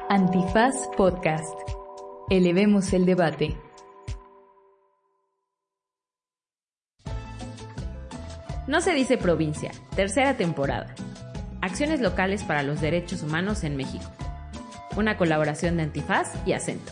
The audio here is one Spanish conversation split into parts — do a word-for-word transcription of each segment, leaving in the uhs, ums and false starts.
Antifaz Podcast. Elevemos el debate. No se dice provincia, tercera temporada. Acciones locales para los derechos humanos en México. Una colaboración de Antifaz y Acento.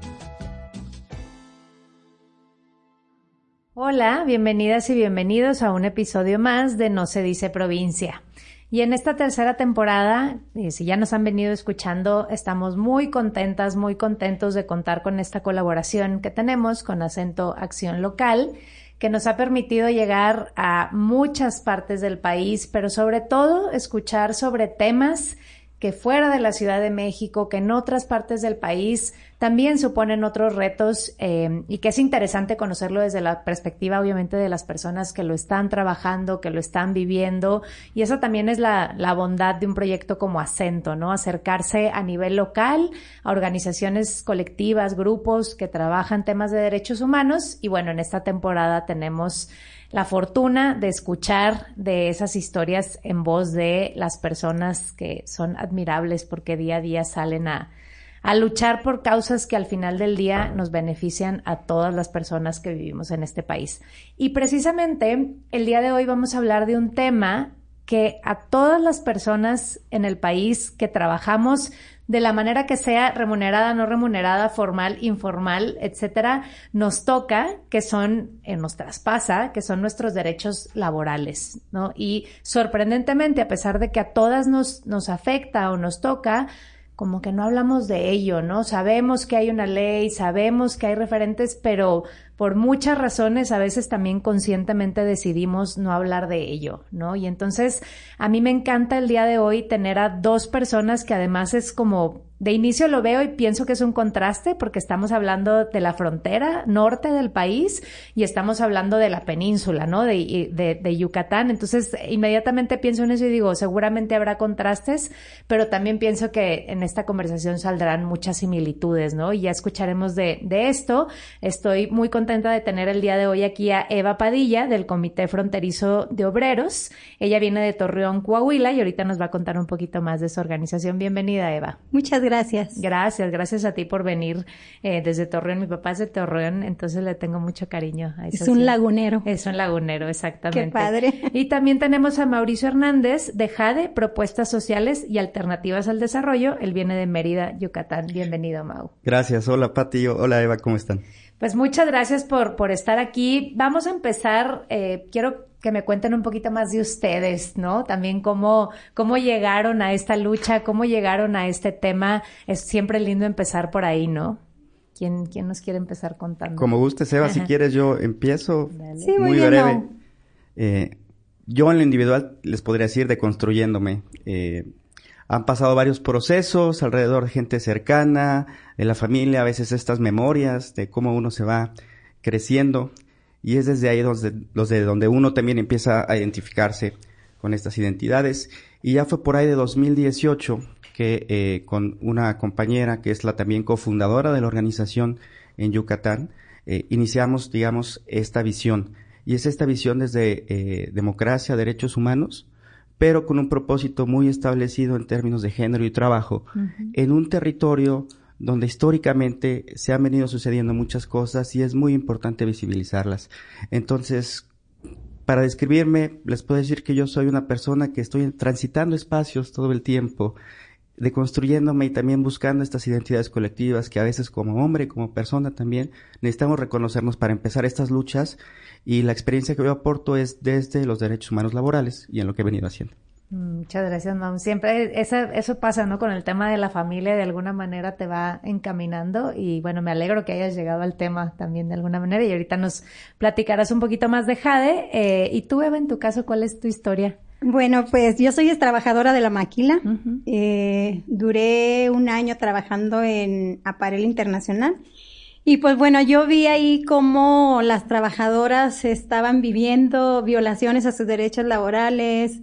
Hola, bienvenidas y bienvenidos a un episodio más de No se dice provincia. Y en esta tercera temporada, eh, si ya nos han venido escuchando, estamos muy contentas, muy contentos de contar con esta colaboración que tenemos con Acento Acción Local, que nos ha permitido llegar a muchas partes del país, pero sobre todo escuchar sobre temas que fuera de la Ciudad de México, que en otras partes del país también suponen otros retos eh, y que es interesante conocerlo desde la perspectiva, obviamente, de las personas que lo están trabajando, que lo están viviendo. Y eso también es la, la bondad de un proyecto como Acento, ¿no? Acercarse a nivel local a organizaciones colectivas, grupos que trabajan temas de derechos humanos. Y bueno, en esta temporada tenemos la fortuna de escuchar de esas historias en voz de las personas que son admirables porque día a día salen a, a luchar por causas que al final del día nos benefician a todas las personas que vivimos en este país. Y precisamente el día de hoy vamos a hablar de un tema que a todas las personas en el país que trabajamos de la manera que sea, remunerada, no remunerada, formal, informal, etcétera, nos toca, que son, eh, nos traspasa, que son nuestros derechos laborales, ¿no? Y sorprendentemente, a pesar de que a todas nos, nos afecta o nos toca, como que no hablamos de ello, ¿no? Sabemos que hay una ley, sabemos que hay referentes, pero por muchas razones a veces también conscientemente decidimos no hablar de ello, ¿no? Y entonces a mí me encanta el día de hoy tener a dos personas que además es como, de inicio lo veo y pienso que es un contraste porque estamos hablando de la frontera norte del país y estamos hablando de la península, ¿no? De, de, de Yucatán. Entonces inmediatamente pienso en eso y digo, seguramente habrá contrastes, pero también pienso que en esta conversación saldrán muchas similitudes, ¿no? Y ya escucharemos de, de esto. Estoy muy contenta de tener el día de hoy aquí a Eva Padilla del Comité Fronterizo de Obreros. Ella viene de Torreón, Coahuila y ahorita nos va a contar un poquito más de su organización. Bienvenida, Eva. Muchas gracias. Gracias, gracias a ti por venir eh, desde Torreón. Mi papá es de Torreón, entonces le tengo mucho cariño a eso. Es un sí. lagunero. Es un lagunero, exactamente. Qué padre. Y también tenemos a Mauricio Hernández de JADE, Propuestas Sociales y Alternativas al Desarrollo. Él viene de Mérida, Yucatán. Bienvenido, Mau. Gracias. Hola, Pati. Hola, Eva. ¿Cómo están? Pues muchas gracias por, por estar aquí. Vamos a empezar, eh, quiero que me cuenten un poquito más de ustedes, ¿no? También cómo, cómo llegaron a esta lucha, cómo llegaron a este tema. Es siempre lindo empezar por ahí, ¿no? ¿Quién, quién nos quiere empezar contando? Como gustes, Eva. Ajá. Si quieres yo empiezo. Dale. Sí, muy, muy bien, breve. no. Eh, yo en lo individual les podría decir deconstruyéndome. Eh, Han pasado varios procesos alrededor de gente cercana, de la familia, a veces estas memorias de cómo uno se va creciendo. Y es desde ahí donde, desde donde uno también empieza a identificarse con estas identidades. Y ya fue por ahí de dos mil dieciocho que eh, con una compañera que es la también cofundadora de la organización en Yucatán, eh, iniciamos, digamos, esta visión. Y es esta visión desde eh, democracia, derechos humanos, pero con un propósito muy establecido en términos de género y trabajo, uh-huh. en un territorio donde históricamente se han venido sucediendo muchas cosas y es muy importante visibilizarlas. Entonces, para describirme, les puedo decir que yo soy una persona que estoy transitando espacios todo el tiempo, deconstruyéndome y también buscando estas identidades colectivas que a veces como hombre, como persona también, necesitamos reconocernos para empezar estas luchas. Y la experiencia que yo aporto es desde los derechos humanos laborales y en lo que he venido haciendo. Muchas gracias, Mam. Siempre esa, eso pasa, ¿no? Con el tema de la familia, de alguna manera te va encaminando y bueno, me alegro que hayas llegado al tema también de alguna manera y ahorita nos platicarás un poquito más de JADE. Eh, y tú, Eva, en tu caso, ¿cuál es tu historia? Bueno, pues yo soy trabajadora de la maquila. Uh-huh. Eh, duré un año trabajando en Aparel Internacional. Y pues bueno, yo vi ahí cómo las trabajadoras estaban viviendo violaciones a sus derechos laborales.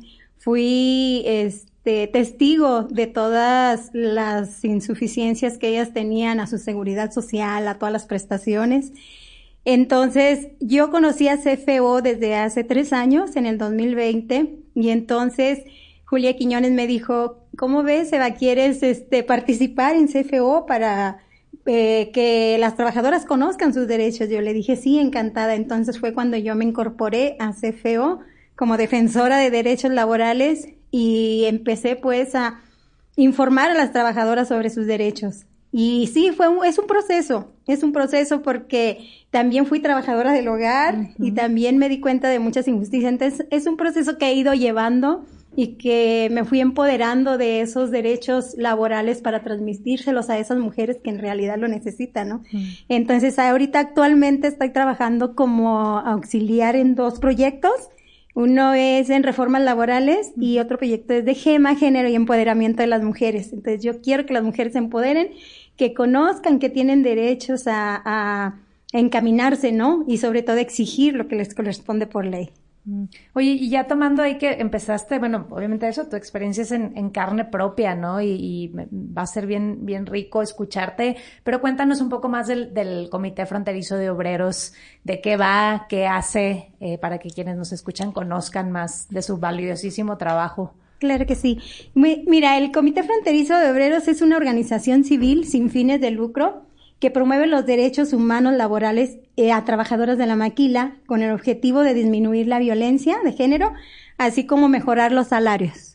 Fui este testigo de todas las insuficiencias que ellas tenían a su seguridad social, a todas las prestaciones. Entonces, yo conocí a C F O desde hace tres años, en el dos mil veinte, y entonces Julia Quiñones me dijo, ¿cómo ves, Eva, quieres este, participar en C F O para eh, que las trabajadoras conozcan sus derechos? Yo le dije, sí, encantada. Entonces fue cuando yo me incorporé a C F O como defensora de derechos laborales y empecé pues a informar a las trabajadoras sobre sus derechos. Y sí, fue un, es un proceso, es un proceso porque también fui trabajadora del hogar uh-huh. y también me di cuenta de muchas injusticias. Entonces, es un proceso que he ido llevando y que me fui empoderando de esos derechos laborales para transmitírselos a esas mujeres que en realidad lo necesitan, ¿no? Uh-huh. Entonces, ahorita actualmente estoy trabajando como auxiliar en dos proyectos. Uno es en reformas laborales y otro proyecto es de GEMA, género y empoderamiento de las mujeres. Entonces yo quiero que las mujeres se empoderen, que conozcan que tienen derechos a, a, a encaminarse, ¿no? Y sobre todo exigir lo que les corresponde por ley. Oye, y ya tomando ahí que empezaste, bueno, obviamente eso, tu experiencia es en, en carne propia, ¿no? Y, y va a ser bien, bien rico escucharte, pero cuéntanos un poco más del, del Comité Fronterizo de Obreros, de qué va, qué hace, eh, para que quienes nos escuchan conozcan más de su valiosísimo trabajo. Claro que sí. Mira, el Comité Fronterizo de Obreros es una organización civil sin fines de lucro que promueve los derechos humanos laborales eh, a trabajadoras de la maquila con el objetivo de disminuir la violencia de género, así como mejorar los salarios.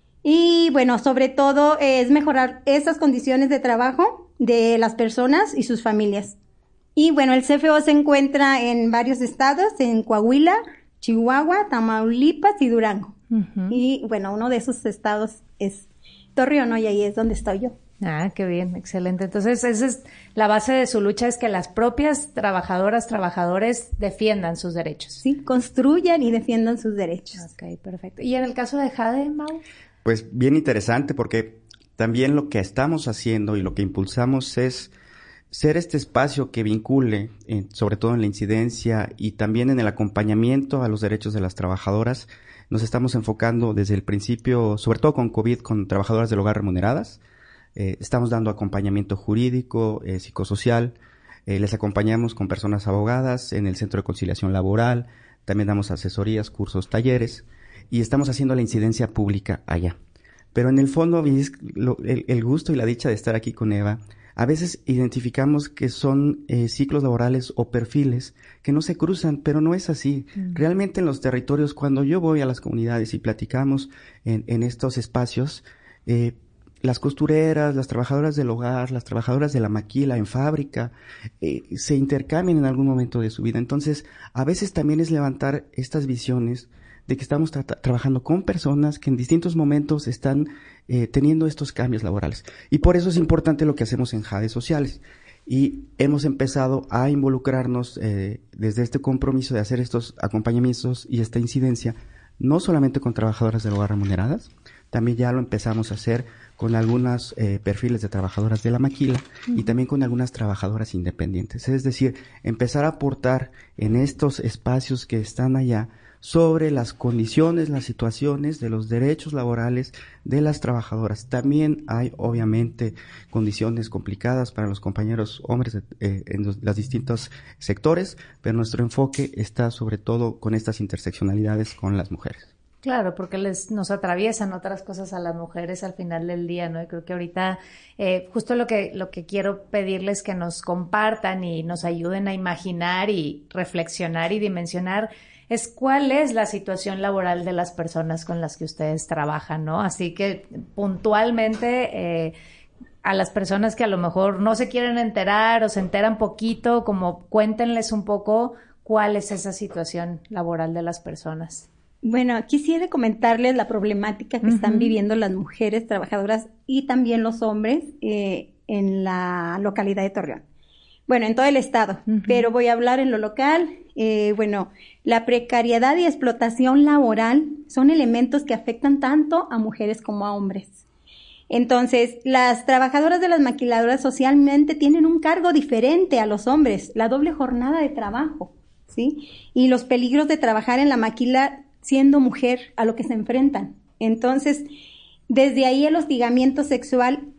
Y bueno, sobre todo eh, es mejorar esas condiciones de trabajo de las personas y sus familias. Y bueno, el C F O se encuentra en varios estados, en Coahuila, Chihuahua, Tamaulipas y Durango. Uh-huh. Y bueno, uno de esos estados es Torreón, ¿no? Y ahí es donde estoy yo. Ah, qué bien, excelente. Entonces, esa es la base de su lucha, es que las propias trabajadoras, trabajadores defiendan sus derechos. Sí, construyan y defiendan sus derechos. Ok, perfecto. ¿Y en el caso de Jade, Mau? Pues bien interesante, porque también lo que estamos haciendo y lo que impulsamos es ser este espacio que vincule, eh, sobre todo en la incidencia y también en el acompañamiento a los derechos de las trabajadoras. Nos estamos enfocando desde el principio, sobre todo con COVID, con trabajadoras del hogar remuneradas. Eh, estamos dando acompañamiento jurídico, eh, psicosocial, eh, les acompañamos con personas abogadas en el Centro de Conciliación Laboral, también damos asesorías, cursos, talleres, y estamos haciendo la incidencia pública allá. Pero en el fondo, el, el gusto y la dicha de estar aquí con Eva, a veces identificamos que son eh, ciclos laborales o perfiles que no se cruzan, pero no es así. Mm. Realmente en los territorios, cuando yo voy a las comunidades y platicamos en, en estos espacios, eh, las costureras, las trabajadoras del hogar, las trabajadoras de la maquila en fábrica, eh, se intercambian en algún momento de su vida. Entonces, a veces también es levantar estas visiones de que estamos tra- trabajando con personas que en distintos momentos están eh, teniendo estos cambios laborales. Y por eso es importante lo que hacemos en Jade Sociales. Y hemos empezado a involucrarnos eh, desde este compromiso de hacer estos acompañamientos y esta incidencia, no solamente con trabajadoras del hogar remuneradas, también ya lo empezamos a hacer con algunos eh, perfiles de trabajadoras de la maquila uh-huh. y también con algunas trabajadoras independientes. Es decir, empezar a aportar en estos espacios que están allá sobre las condiciones, las situaciones de los derechos laborales de las trabajadoras. También hay, obviamente, condiciones complicadas para los compañeros hombres eh, en los, los distintos sectores, pero nuestro enfoque está sobre todo con estas interseccionalidades con las mujeres. Claro, porque les nos atraviesan otras cosas a las mujeres al final del día, ¿no? Y creo que ahorita eh, justo lo que lo que quiero pedirles que nos compartan y nos ayuden a imaginar y reflexionar y dimensionar es cuál es la situación laboral de las personas con las que ustedes trabajan, ¿no? Así que puntualmente eh, a las personas que a lo mejor no se quieren enterar o se enteran poquito, como cuéntenles un poco cuál es esa situación laboral de las personas. Bueno, quisiera comentarles la problemática que uh-huh. están viviendo las mujeres trabajadoras y también los hombres eh, en la localidad de Torreón. Bueno, en todo el estado, uh-huh. pero voy a hablar en lo local. Eh, bueno, la precariedad y explotación laboral son elementos que afectan tanto a mujeres como a hombres. Entonces, las trabajadoras de las maquiladoras socialmente tienen un cargo diferente a los hombres, la doble jornada de trabajo, ¿sí? Y los peligros de trabajar en la maquila siendo mujer a lo que se enfrentan. Entonces, desde ahí el hostigamiento sexual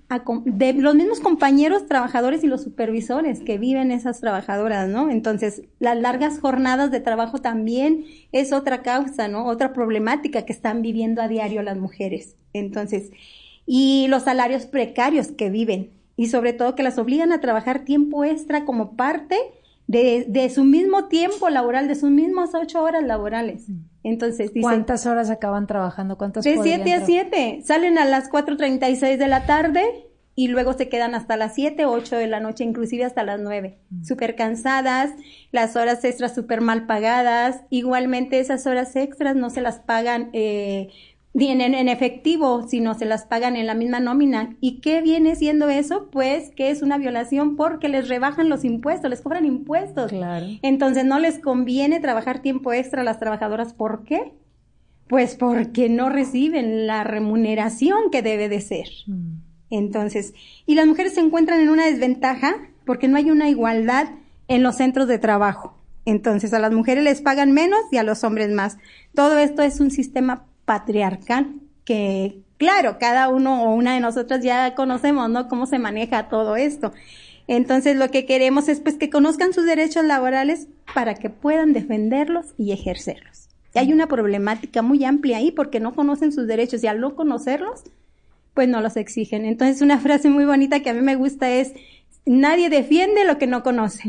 a, de los mismos compañeros trabajadores y los supervisores que viven esas trabajadoras, ¿no? Entonces, las largas jornadas de trabajo también es otra causa, ¿no? Otra problemática que están viviendo a diario las mujeres. Entonces, y los salarios precarios que viven, y sobre todo que las obligan a trabajar tiempo extra como parte de, de su mismo tiempo laboral, de sus mismas ocho horas laborales. Entonces, dicen, ¿cuántas horas acaban trabajando? ¿Cuántas de siete a siete. Salen a las cuatro treinta y seis de la tarde y luego se quedan hasta las siete, ocho de la noche, inclusive hasta las nueve. Mm. Súper cansadas, las horas extras súper mal pagadas. Igualmente esas horas extras no se las pagan eh, ni en, en efectivo, sino se las pagan en la misma nómina. ¿Y qué viene siendo eso? Pues que es una violación porque les rebajan los impuestos, les cobran impuestos. Claro. Entonces no les conviene trabajar tiempo extra a las trabajadoras. ¿Por qué? Pues porque no reciben la remuneración que debe de ser. Mm. Entonces, y las mujeres se encuentran en una desventaja porque no hay una igualdad en los centros de trabajo. Entonces, a las mujeres les pagan menos y a los hombres más. Todo esto es un sistema patriarcal que, claro, cada uno o una de nosotras ya conocemos, ¿no? Cómo se maneja todo esto. Entonces, lo que queremos es, pues, que conozcan sus derechos laborales para que puedan defenderlos y ejercerlos. Y hay una problemática muy amplia ahí porque no conocen sus derechos y al no conocerlos, pues no los exigen. Entonces, una frase muy bonita que a mí me gusta es, nadie defiende lo que no conoce.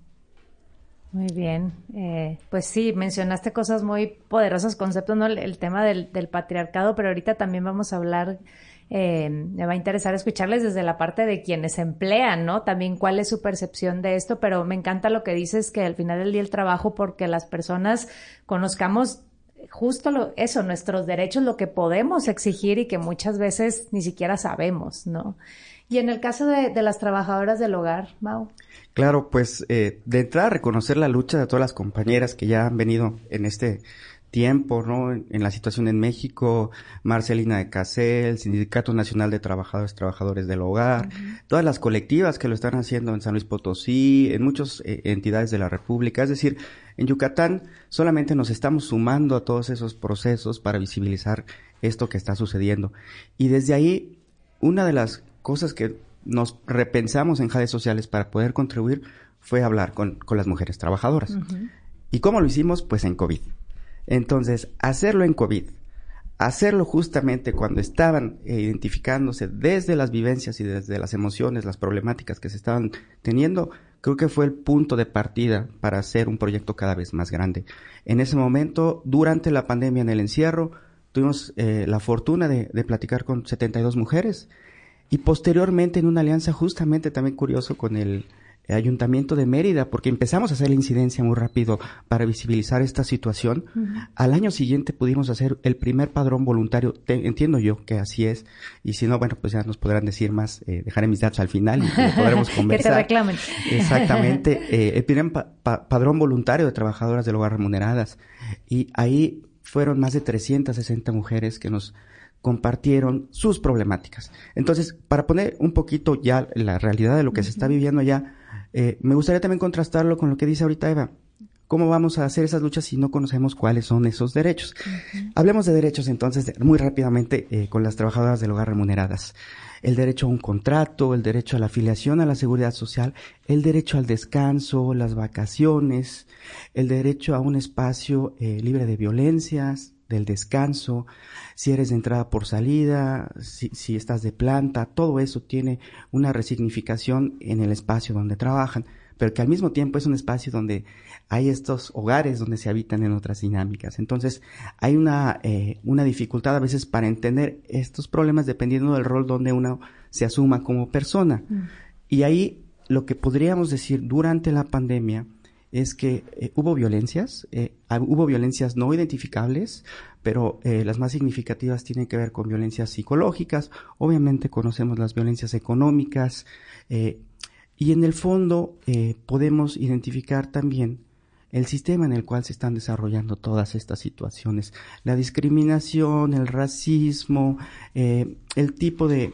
Muy bien. Eh, pues sí, mencionaste cosas muy poderosas, conceptos, ¿no? El, el tema del, del patriarcado, pero ahorita también vamos a hablar, eh, me va a interesar escucharles desde la parte de quienes emplean, ¿no? También cuál es su percepción de esto, pero me encanta lo que dices, que al final del día el trabajo, porque las personas conozcamos justo lo, eso, nuestros derechos, lo que podemos exigir y que muchas veces ni siquiera sabemos, ¿no? Y en el caso de, de las trabajadoras del hogar, Mau. Claro, pues eh, de entrada reconocer la lucha de todas las compañeras que ya han venido en este tiempo, ¿no? En, en la situación en México, Marcelina de Casel, Sindicato Nacional de Trabajadores Trabajadores del Hogar, uh-huh. todas las colectivas que lo están haciendo en San Luis Potosí, en muchas eh, entidades de la República. Es decir, en Yucatán solamente nos estamos sumando a todos esos procesos para visibilizar esto que está sucediendo. Y desde ahí, una de las cosas que nos repensamos en redes sociales para poder contribuir fue hablar con, con las mujeres trabajadoras. Uh-huh. ¿Y cómo lo hicimos? Pues en COVID. Entonces, hacerlo en COVID, hacerlo justamente cuando estaban eh, identificándose desde las vivencias y desde las emociones, las problemáticas que se estaban teniendo, creo que fue el punto de partida para hacer un proyecto cada vez más grande. En ese momento, durante la pandemia en el encierro, tuvimos eh, la fortuna de, de platicar con setenta y dos mujeres y posteriormente en una alianza justamente también curioso con el Ayuntamiento de Mérida, porque empezamos a hacer la incidencia muy rápido para visibilizar esta situación. Uh-huh. Al año siguiente pudimos hacer el primer padrón voluntario, Te, entiendo yo que así es, y si no, bueno, pues ya nos podrán decir más, eh, dejaré mis datos al final y eh, podremos conversar. Que te reclamen. Exactamente, eh, el primer pa- pa- padrón voluntario de trabajadoras del hogar remuneradas, y ahí fueron más de trescientas sesenta mujeres que nos compartieron sus problemáticas. Entonces, para poner un poquito ya la realidad de lo que uh-huh. se está viviendo allá, Eh, me gustaría también contrastarlo con lo que dice ahorita Eva. ¿Cómo vamos a hacer esas luchas si no conocemos cuáles son esos derechos? Uh-huh. Hablemos de derechos entonces de, muy rápidamente eh, con las trabajadoras del hogar remuneradas. El derecho a un contrato, el derecho a la afiliación a la seguridad social, el derecho al descanso, las vacaciones, el derecho a un espacio eh, libre de violencias, del descanso, si eres de entrada por salida, si, si estás de planta, todo eso tiene una resignificación en el espacio donde trabajan, pero que al mismo tiempo es un espacio donde hay estos hogares donde se habitan en otras dinámicas. Entonces, hay una, eh, una dificultad a veces para entender estos problemas dependiendo del rol donde uno se asuma como persona. Mm. Y ahí lo que podríamos decir durante la pandemia es que eh, hubo violencias, eh, hubo violencias no identificables, pero eh, las más significativas tienen que ver con violencias psicológicas. Obviamente conocemos las violencias económicas, eh, y en el fondo eh, podemos identificar también el sistema en el cual se están desarrollando todas estas situaciones. La discriminación, el racismo, eh, el tipo de...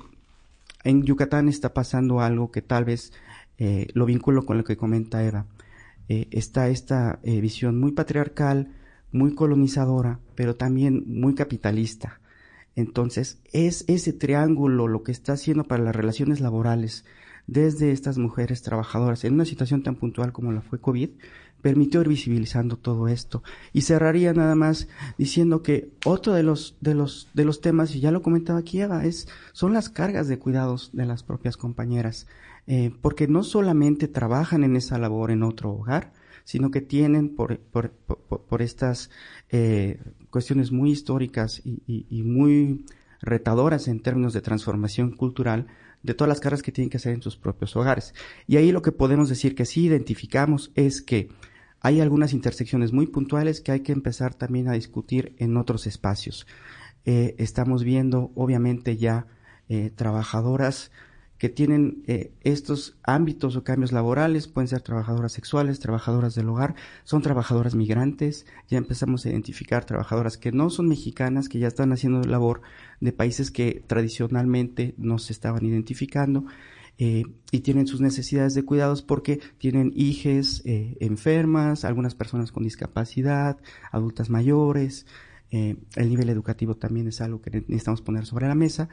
En Yucatán está pasando algo que tal vez eh, lo vinculo con lo que comenta Eva. Eh, está esta eh, visión muy patriarcal, muy colonizadora, pero también muy capitalista. Entonces, es ese triángulo lo que está haciendo para las relaciones laborales desde estas mujeres trabajadoras en una situación tan puntual como la fue COVID, permitió ir visibilizando todo esto. Y cerraría nada más diciendo que otro de los de los de los temas, y ya lo comentaba aquí Eva, es son las cargas de cuidados de las propias compañeras, eh, porque no solamente trabajan en esa labor en otro hogar, sino que tienen por por por, por estas eh, cuestiones muy históricas y, y, y muy retadoras en términos de transformación cultural, de todas las cargas que tienen que hacer en sus propios hogares. Y ahí lo que podemos decir que sí identificamos es que hay algunas intersecciones muy puntuales que hay que empezar también a discutir en otros espacios. Eh, estamos viendo, obviamente, ya eh, trabajadoras que tienen eh, estos ámbitos o cambios laborales, pueden ser trabajadoras sexuales, trabajadoras del hogar, son trabajadoras migrantes, ya empezamos a identificar trabajadoras que no son mexicanas, que ya están haciendo labor de países que tradicionalmente no se estaban identificando, eh, y tienen sus necesidades de cuidados porque tienen hijes eh, enfermas, algunas personas con discapacidad, adultas mayores, eh, el nivel educativo también es algo que necesitamos poner sobre la mesa.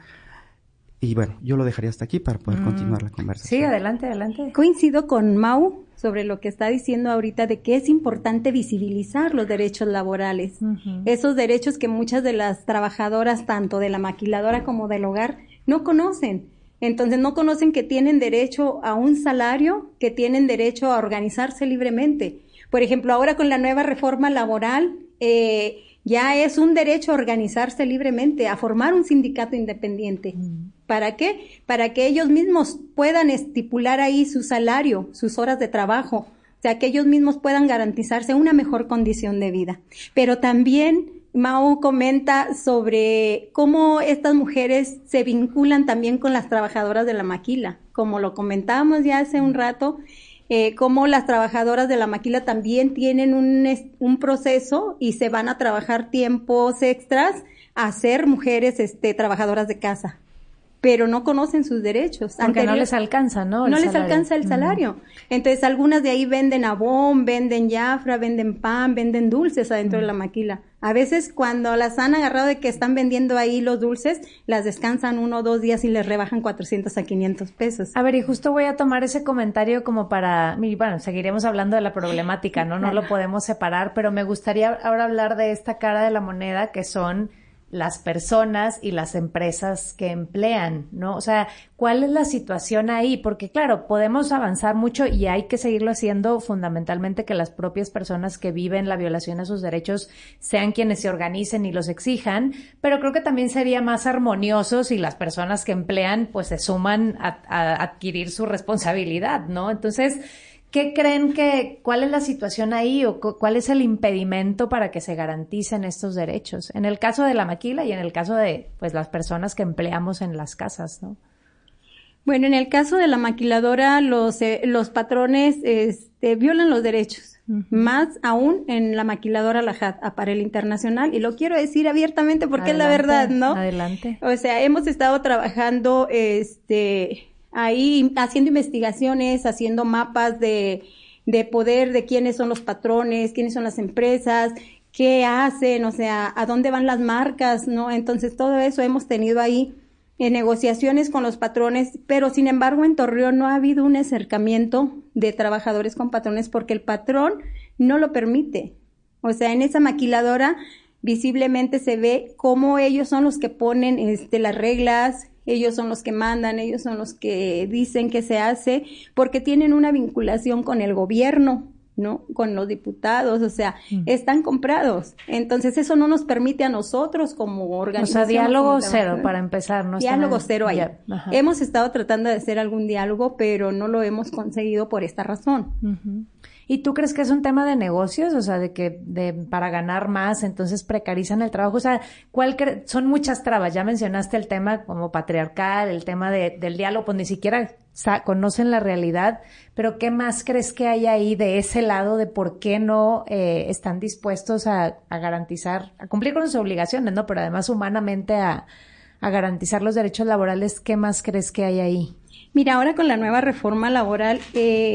Y bueno, yo lo dejaría hasta aquí para poder mm. continuar la conversación. Sí, adelante, adelante. Coincido con Mau sobre lo que está diciendo ahorita de que es importante visibilizar los derechos laborales. Uh-huh. Esos derechos que muchas de las trabajadoras, tanto de la maquiladora como del hogar, no conocen. Entonces no conocen que tienen derecho a un salario, que tienen derecho a organizarse libremente. Por ejemplo, ahora con la nueva reforma laboral, eh, ya es un derecho a organizarse libremente, a formar un sindicato independiente. Mm. ¿Para qué? Para que ellos mismos puedan estipular ahí su salario, sus horas de trabajo, o sea, que ellos mismos puedan garantizarse una mejor condición de vida. Pero también Mau comenta sobre cómo estas mujeres se vinculan también con las trabajadoras de la maquila. Como lo comentábamos ya hace un rato, Eh, cómo las trabajadoras de la maquila también tienen un, un proceso y se van a trabajar tiempos extras a ser mujeres este, trabajadoras de casa, pero no conocen sus derechos. Porque Anterior, no les alcanza, ¿no? El no salario. les alcanza el salario. Uh-huh. Entonces, algunas de ahí venden abón, venden Jafra, venden pan, venden dulces adentro uh-huh. de la maquila. A veces, cuando las han agarrado de que están vendiendo ahí los dulces, las descansan uno o dos días y les rebajan cuatrocientos a quinientos pesos. A ver, y justo voy a tomar ese comentario como para... Bueno, seguiremos hablando de la problemática, ¿no? No lo podemos separar, pero me gustaría ahora hablar de esta cara de la moneda que son las personas y las empresas que emplean, ¿no? O sea, ¿cuál es la situación ahí? Porque claro, podemos avanzar mucho y hay que seguirlo haciendo, fundamentalmente que las propias personas que viven la violación a sus derechos sean quienes se organicen y los exijan, pero creo que también sería más armonioso si las personas que emplean pues se suman a, a adquirir su responsabilidad, ¿no? Entonces, ¿qué creen que, cuál es la situación ahí o cuál es el impedimento para que se garanticen estos derechos? En el caso de la maquila y en el caso de, pues, las personas que empleamos en las casas, ¿no? Bueno, en el caso de la maquiladora, los, eh, los patrones, este, violan los derechos. Uh-huh. Más aún en la maquiladora La Jat, Aparel Internacional, y lo quiero decir abiertamente porque adelante, es la verdad, ¿no? Adelante. O sea, hemos estado trabajando, este... ahí haciendo investigaciones, haciendo mapas de, de poder, de quiénes son los patrones, quiénes son las empresas, qué hacen, o sea, a dónde van las marcas, ¿no? Entonces, todo eso hemos tenido ahí en negociaciones con los patrones, pero sin embargo en Torreón no ha habido un acercamiento de trabajadores con patrones porque el patrón no lo permite. O sea, en esa maquiladora visiblemente se ve cómo ellos son los que ponen este, las reglas, ellos son los que mandan, ellos son los que dicen qué se hace, porque tienen una vinculación con el gobierno, ¿no? Con los diputados, o sea, mm. están comprados. Entonces, eso no nos permite a nosotros como organización. O sea, diálogo cero para empezar, ¿no? Diálogo en... cero ahí. Ya. Hemos estado tratando de hacer algún diálogo, pero no lo hemos conseguido por esta razón. Uh-huh. ¿Y tú crees que es un tema de negocios? O sea, de que de para ganar más, entonces precarizan el trabajo. O sea, ¿cuál cre- son muchas trabas? Ya mencionaste el tema como patriarcal, el tema de, del diálogo, pues ni siquiera sa- conocen la realidad. Pero ¿qué más crees que hay ahí de ese lado de por qué no eh, están dispuestos a, a garantizar, a cumplir con sus obligaciones, ¿no? Pero además humanamente a, a garantizar los derechos laborales? ¿Qué más crees que hay ahí? Mira, ahora con la nueva reforma laboral, eh,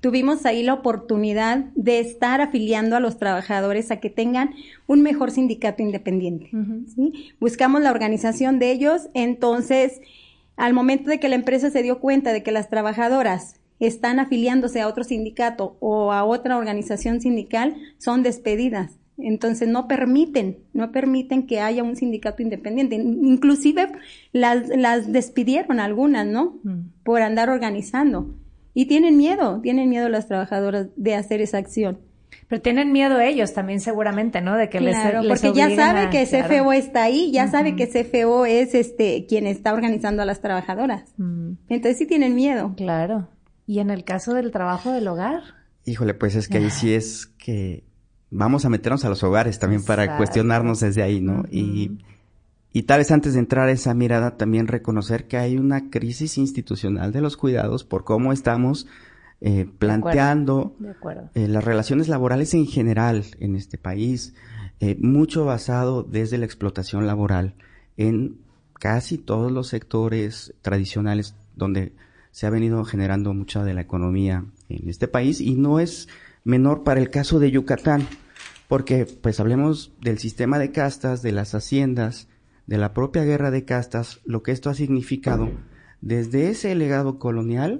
tuvimos ahí la oportunidad de estar afiliando a los trabajadores a que tengan un mejor sindicato independiente. Uh-huh. ¿Sí? Buscamos la organización de ellos, entonces, al momento de que la empresa se dio cuenta de que las trabajadoras están afiliándose a otro sindicato o a otra organización sindical, son despedidas. Entonces no permiten, no permiten que haya un sindicato independiente. Inclusive las, las despidieron algunas, ¿no? Mm. Por andar organizando. Y tienen miedo, tienen miedo las trabajadoras de hacer esa acción. Pero tienen miedo ellos también seguramente, ¿no? De que claro, les, les porque ya sabe a, que C F O claro. está ahí, ya uh-huh. sabe que C F O es este quien está organizando a las trabajadoras. Mm. Entonces sí tienen miedo. Claro. ¿Y en el caso del trabajo del hogar? Híjole, pues es que ahí sí es que vamos a meternos a los hogares también Exacto. para cuestionarnos desde ahí, ¿no? Uh-huh. Y, y tal vez antes de entrar a esa mirada también reconocer que hay una crisis institucional de los cuidados por cómo estamos eh, planteando de acuerdo. De acuerdo. Eh, las relaciones laborales en general en este país, eh, mucho basado desde la explotación laboral en casi todos los sectores tradicionales donde se ha venido generando mucha de la economía en este país y no es menor para el caso de Yucatán, porque pues hablemos del sistema de castas, de las haciendas, de la propia guerra de castas, lo que esto ha significado desde ese legado colonial,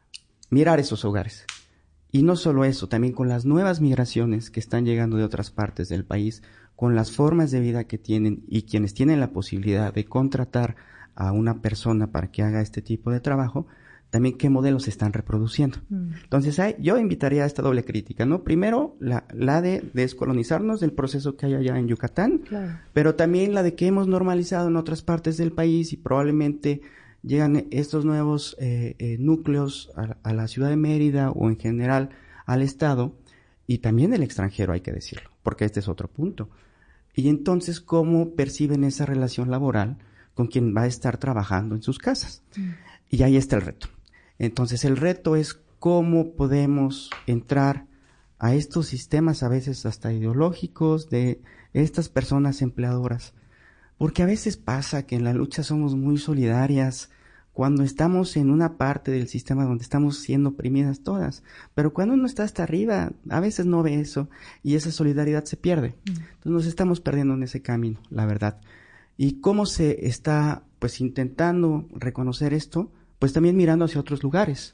mirar esos hogares. Y no solo eso, también con las nuevas migraciones que están llegando de otras partes del país, con las formas de vida que tienen y quienes tienen la posibilidad de contratar a una persona para que haga este tipo de trabajo, también qué modelos se están reproduciendo. Mm. Entonces, hay, yo invitaría a esta doble crítica, ¿no? Primero, la, la de descolonizarnos del proceso que hay allá en Yucatán, claro. pero también la de que hemos normalizado en otras partes del país y probablemente llegan estos nuevos eh, eh, núcleos a, a la ciudad de Mérida o en general al estado y también el extranjero, hay que decirlo, porque este es otro punto. Y entonces, ¿cómo perciben esa relación laboral con quien va a estar trabajando en sus casas? Mm. Y ahí está el reto. Entonces, el reto es cómo podemos entrar a estos sistemas, a veces hasta ideológicos, de estas personas empleadoras. Porque a veces pasa que en la lucha somos muy solidarias cuando estamos en una parte del sistema donde estamos siendo oprimidas todas. Pero cuando uno está hasta arriba, a veces no ve eso y esa solidaridad se pierde. Entonces, nos estamos perdiendo en ese camino, la verdad. ¿Y cómo se está, pues, intentando reconocer esto? Pues también mirando hacia otros lugares.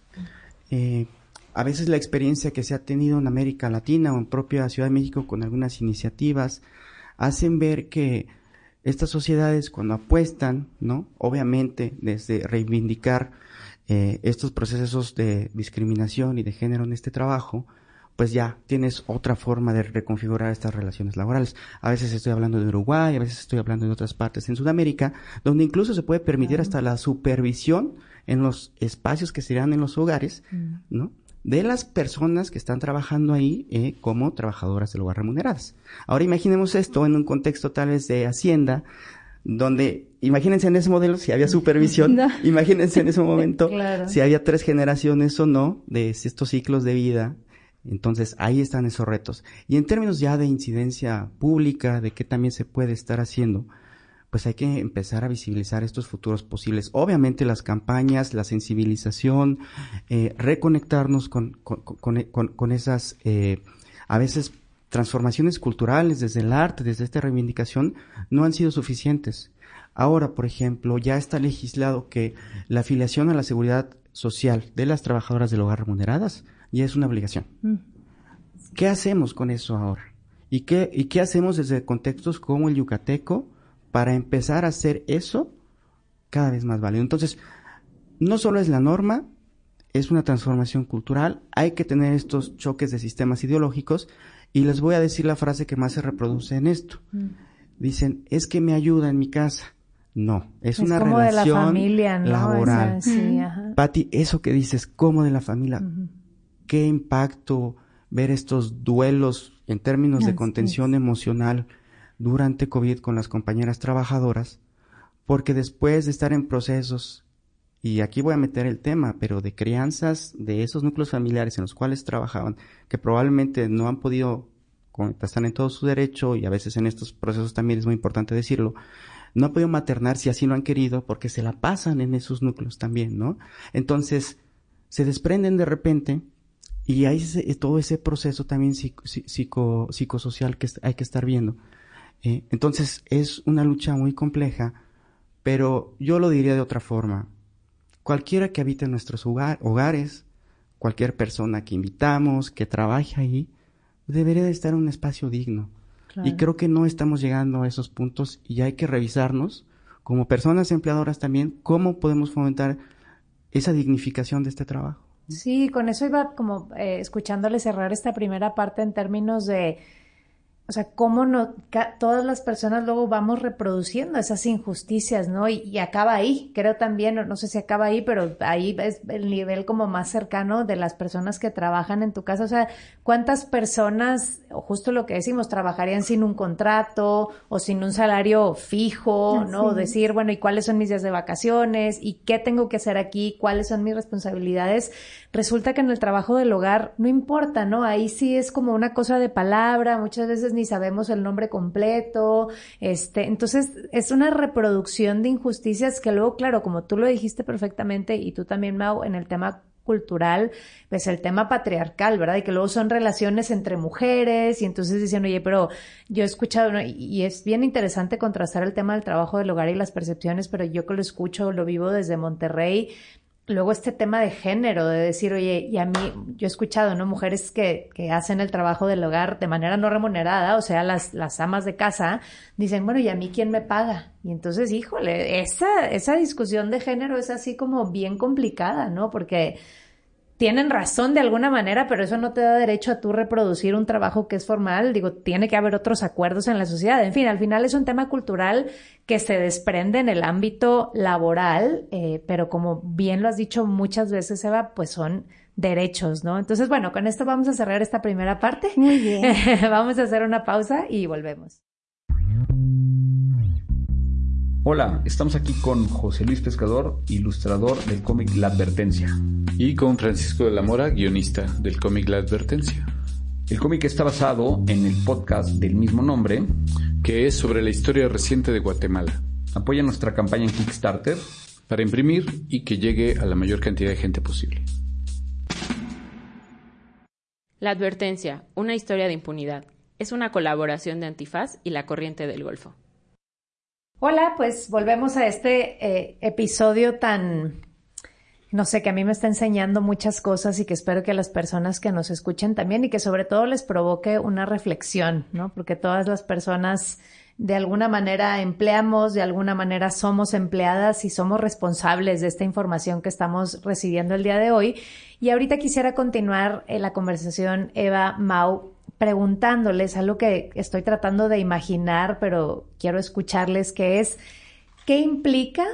Eh, a veces la experiencia que se ha tenido en América Latina o en propia Ciudad de México con algunas iniciativas hacen ver que estas sociedades cuando apuestan, ¿no? Obviamente desde reivindicar eh, estos procesos de discriminación y de género en este trabajo, pues ya tienes otra forma de reconfigurar estas relaciones laborales. A veces estoy hablando de Uruguay, a veces estoy hablando de otras partes en Sudamérica, donde incluso se puede permitir hasta la supervisión en los espacios que se dan en los hogares, ¿no? De las personas que están trabajando ahí eh, como trabajadoras del hogar remuneradas. Ahora imaginemos esto en un contexto tal vez de hacienda, donde, imagínense en ese modelo si había supervisión, no. Imagínense en ese momento claro. si había tres generaciones o no de estos ciclos de vida. Entonces, ahí están esos retos. Y en términos ya de incidencia pública, de qué también se puede estar haciendo, pues hay que empezar a visibilizar estos futuros posibles. Obviamente las campañas, la sensibilización, eh, reconectarnos con, con, con, con, con esas, eh, a veces, transformaciones culturales desde el arte, desde esta reivindicación, no han sido suficientes. Ahora, por ejemplo, ya está legislado que la afiliación a la seguridad social de las trabajadoras del hogar remuneradas ya es una obligación. Mm. ¿Qué hacemos con eso ahora? ¿Y qué, y qué hacemos desde contextos como el yucateco para empezar a hacer eso cada vez más válido? Entonces, no solo es la norma, es una transformación cultural, hay que tener estos choques de sistemas ideológicos, y les voy a decir la frase que más se reproduce en esto. Mm. Dicen, es que me ayuda en mi casa. No, es, es una como relación de la familia, ¿no? Laboral. Esa, sí, ajá. Pati, eso que dices, como de la familia, uh-huh. ¿Qué impacto ver estos duelos en términos no, de contención sí. emocional durante COVID con las compañeras trabajadoras? Porque después de estar en procesos, y aquí voy a meter el tema, pero de crianzas de esos núcleos familiares en los cuales trabajaban, que probablemente no han podido, están en todo su derecho, y a veces en estos procesos también es muy importante decirlo, no han podido maternar si así lo han querido, porque se la pasan en esos núcleos también, ¿no? Entonces, se desprenden de repente Y hay ese, todo ese proceso también psico, psico, psicosocial que hay que estar viendo. Eh, entonces, es una lucha muy compleja, pero yo lo diría de otra forma. Cualquiera que habite en nuestros hogar, hogares, cualquier persona que invitamos, que trabaje ahí, debería de estar en un espacio digno. Claro. Y creo que no estamos llegando a esos puntos y hay que revisarnos, como personas empleadoras también, cómo podemos fomentar esa dignificación de este trabajo. Sí, con eso iba como eh, escuchándole cerrar esta primera parte en términos de, o sea, cómo no, ca- todas las personas luego vamos reproduciendo esas injusticias, ¿no? Y, y acaba ahí, creo también, no sé si acaba ahí, pero ahí es el nivel como más cercano de las personas que trabajan en tu casa. O sea, ¿cuántas personas, o justo lo que decimos, trabajarían sin un contrato o sin un salario fijo, ¿no? O decir, bueno, ¿y cuáles son mis días de vacaciones? ¿Y qué tengo que hacer aquí? ¿Cuáles son mis responsabilidades? Resulta que en el trabajo del hogar no importa, ¿no? Ahí sí es como una cosa de palabra, muchas veces ni sabemos el nombre completo, este, entonces es una reproducción de injusticias que luego, claro, como tú lo dijiste perfectamente y tú también, Mau, en el tema cultural, pues el tema patriarcal, ¿verdad? Y que luego son relaciones entre mujeres y entonces dicen, oye, pero yo he escuchado, ¿no? Y es bien interesante contrastar el tema del trabajo del hogar y las percepciones, pero yo que lo escucho, lo vivo desde Monterrey. Luego este tema de género, de decir, oye, y a mí, yo he escuchado, ¿no? Mujeres que, que hacen el trabajo del hogar de manera no remunerada, o sea, las, las amas de casa, dicen, bueno, ¿y a mí quién me paga? Y entonces, híjole, esa, esa discusión de género es así como bien complicada, ¿no? Porque tienen razón de alguna manera, pero eso no te da derecho a tú reproducir un trabajo que es formal. Digo, tiene que haber otros acuerdos en la sociedad. En fin, al final es un tema cultural que se desprende en el ámbito laboral, eh, pero como bien lo has dicho muchas veces, Eva, pues son derechos, ¿no? Entonces, bueno, con esto vamos a cerrar esta primera parte. Muy bien. Vamos a hacer una pausa y volvemos. Hola, estamos aquí con José Luis Pescador, ilustrador del cómic La Advertencia. Y con Francisco de la Mora, guionista del cómic La Advertencia. El cómic está basado en el podcast del mismo nombre, que es sobre la historia reciente de Guatemala. Apoya nuestra campaña en Kickstarter para imprimir y que llegue a la mayor cantidad de gente posible. La Advertencia, una historia de impunidad. Es una colaboración de Antifaz y la Corriente del Golfo. Hola, pues volvemos a este eh, episodio tan, no sé, que a mí me está enseñando muchas cosas y que espero que las personas que nos escuchen también y que sobre todo les provoque una reflexión, ¿no? Porque todas las personas de alguna manera empleamos, de alguna manera somos empleadas y somos responsables de esta información que estamos recibiendo el día de hoy. Y ahorita quisiera continuar en la conversación, Eva, Mau, preguntándoles algo que estoy tratando de imaginar, pero quiero escucharles, que es, ¿qué implica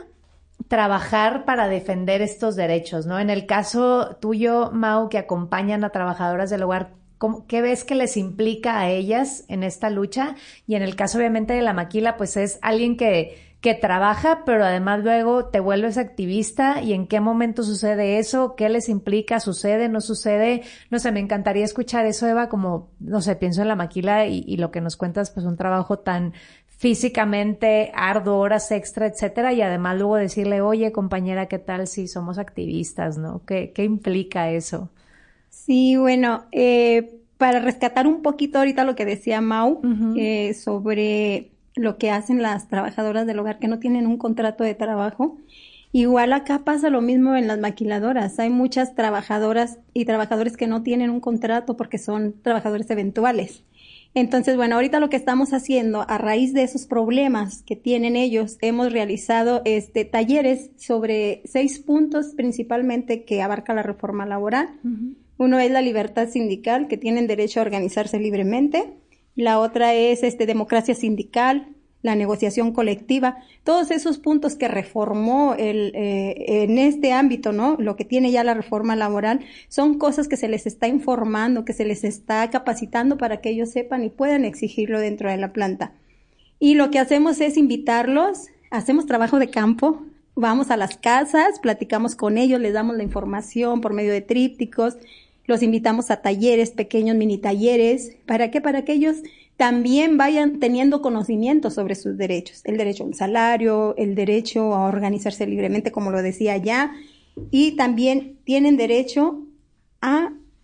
trabajar para defender estos derechos, ¿no? En el caso tuyo, Mau, que acompañan a trabajadoras del hogar, ¿cómo, ¿qué ves que les implica a ellas en esta lucha? Y en el caso, obviamente, de la Maquila, pues es alguien que que trabaja, pero además luego te vuelves activista. ¿Y en qué momento sucede eso? ¿Qué les implica? ¿Sucede? ¿No sucede? No sé, me encantaría escuchar eso, Eva, como, no sé, pienso en la Maquila y, y lo que nos cuentas, pues un trabajo tan físicamente arduo, horas extra, etcétera, y además luego decirle, oye, compañera, ¿qué tal si somos activistas, no? ¿Qué, qué implica eso? Sí, bueno, eh, para rescatar un poquito ahorita lo que decía Mau, uh-huh. eh, sobre lo que hacen las trabajadoras del hogar que no tienen un contrato de trabajo. Igual acá pasa lo mismo en las maquiladoras. Hay muchas trabajadoras y trabajadores que no tienen un contrato porque son trabajadores eventuales. Entonces, bueno, ahorita lo que estamos haciendo a raíz de esos problemas que tienen ellos, hemos realizado este talleres sobre seis puntos principalmente que abarca la reforma laboral. Uh-huh. Uno es la libertad sindical, que tienen derecho a organizarse libremente. La otra es este democracia sindical, la negociación colectiva, todos esos puntos que reformó el eh, en este ámbito, ¿no? Lo que tiene ya la reforma laboral son cosas que se les está informando, que se les está capacitando para que ellos sepan y puedan exigirlo dentro de la planta. Y lo que hacemos es invitarlos, hacemos trabajo de campo, vamos a las casas, platicamos con ellos, les damos la información por medio de trípticos. Los invitamos a talleres, pequeños mini talleres. ¿Para qué? Para que ellos también vayan teniendo conocimiento sobre sus derechos. El derecho a un salario, el derecho a organizarse libremente, como lo decía ya. Y también tienen derecho a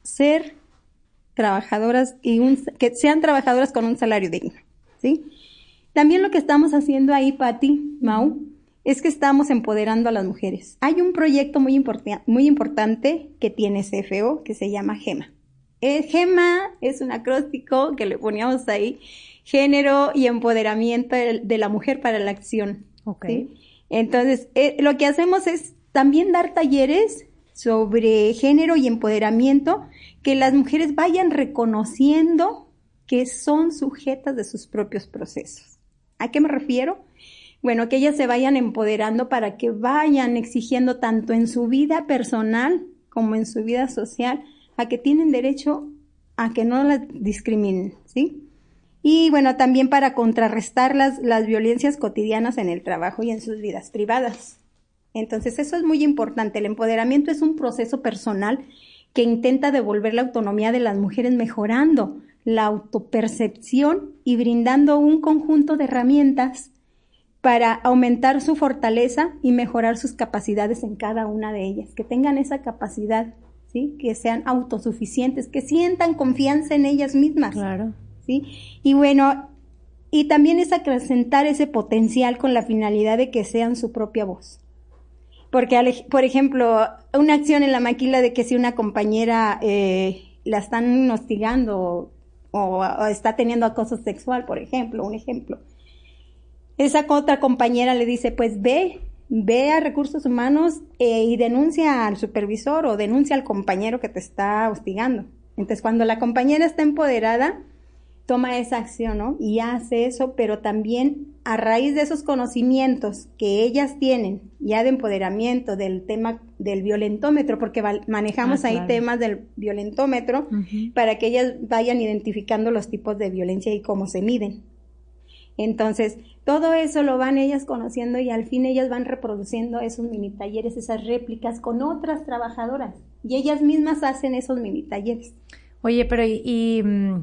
ser trabajadoras y un, que sean trabajadoras con un salario digno, ¿sí? También lo que estamos haciendo ahí, Pati, Mau, es que estamos empoderando a las mujeres. Hay un proyecto muy, import- muy importante que tiene C F O que se llama GEMA. El GEMA es un acróstico que le poníamos ahí, Género y Empoderamiento de la Mujer para la Acción. Okay. ¿Sí? Entonces, eh, lo que hacemos es también dar talleres sobre género y empoderamiento, que las mujeres vayan reconociendo que son sujetas de sus propios procesos. ¿A qué me refiero? Bueno, que ellas se vayan empoderando para que vayan exigiendo tanto en su vida personal como en su vida social a que tienen derecho a que no las discriminen, ¿sí? Y bueno, también para contrarrestar las, las violencias cotidianas en el trabajo y en sus vidas privadas. Entonces, eso es muy importante. El empoderamiento es un proceso personal que intenta devolver la autonomía de las mujeres mejorando la autopercepción y brindando un conjunto de herramientas para aumentar su fortaleza y mejorar sus capacidades en cada una de ellas, que tengan esa capacidad, ¿sí? Que sean autosuficientes, que sientan confianza en ellas mismas. Claro. ¿Sí? Y bueno, y también es acrecentar ese potencial con la finalidad de que sean su propia voz. Porque, por ejemplo, una acción en la maquila de que si una compañera eh, la están hostigando o, o está teniendo acoso sexual, por ejemplo, un ejemplo. Esa otra compañera le dice, pues ve, ve a Recursos Humanos eh, y denuncia al supervisor o denuncia al compañero que te está hostigando. Entonces, cuando la compañera está empoderada, toma esa acción, ¿no? Y hace eso, pero también a raíz de esos conocimientos que ellas tienen, ya de empoderamiento del tema del violentómetro, porque manejamos ah, claro. ahí temas del violentómetro, uh-huh. para que ellas vayan identificando los tipos de violencia y cómo se miden. Entonces, todo eso lo van ellas conociendo y al fin ellas van reproduciendo esos mini talleres, esas réplicas con otras trabajadoras. Y ellas mismas hacen esos mini talleres. Oye, pero y... y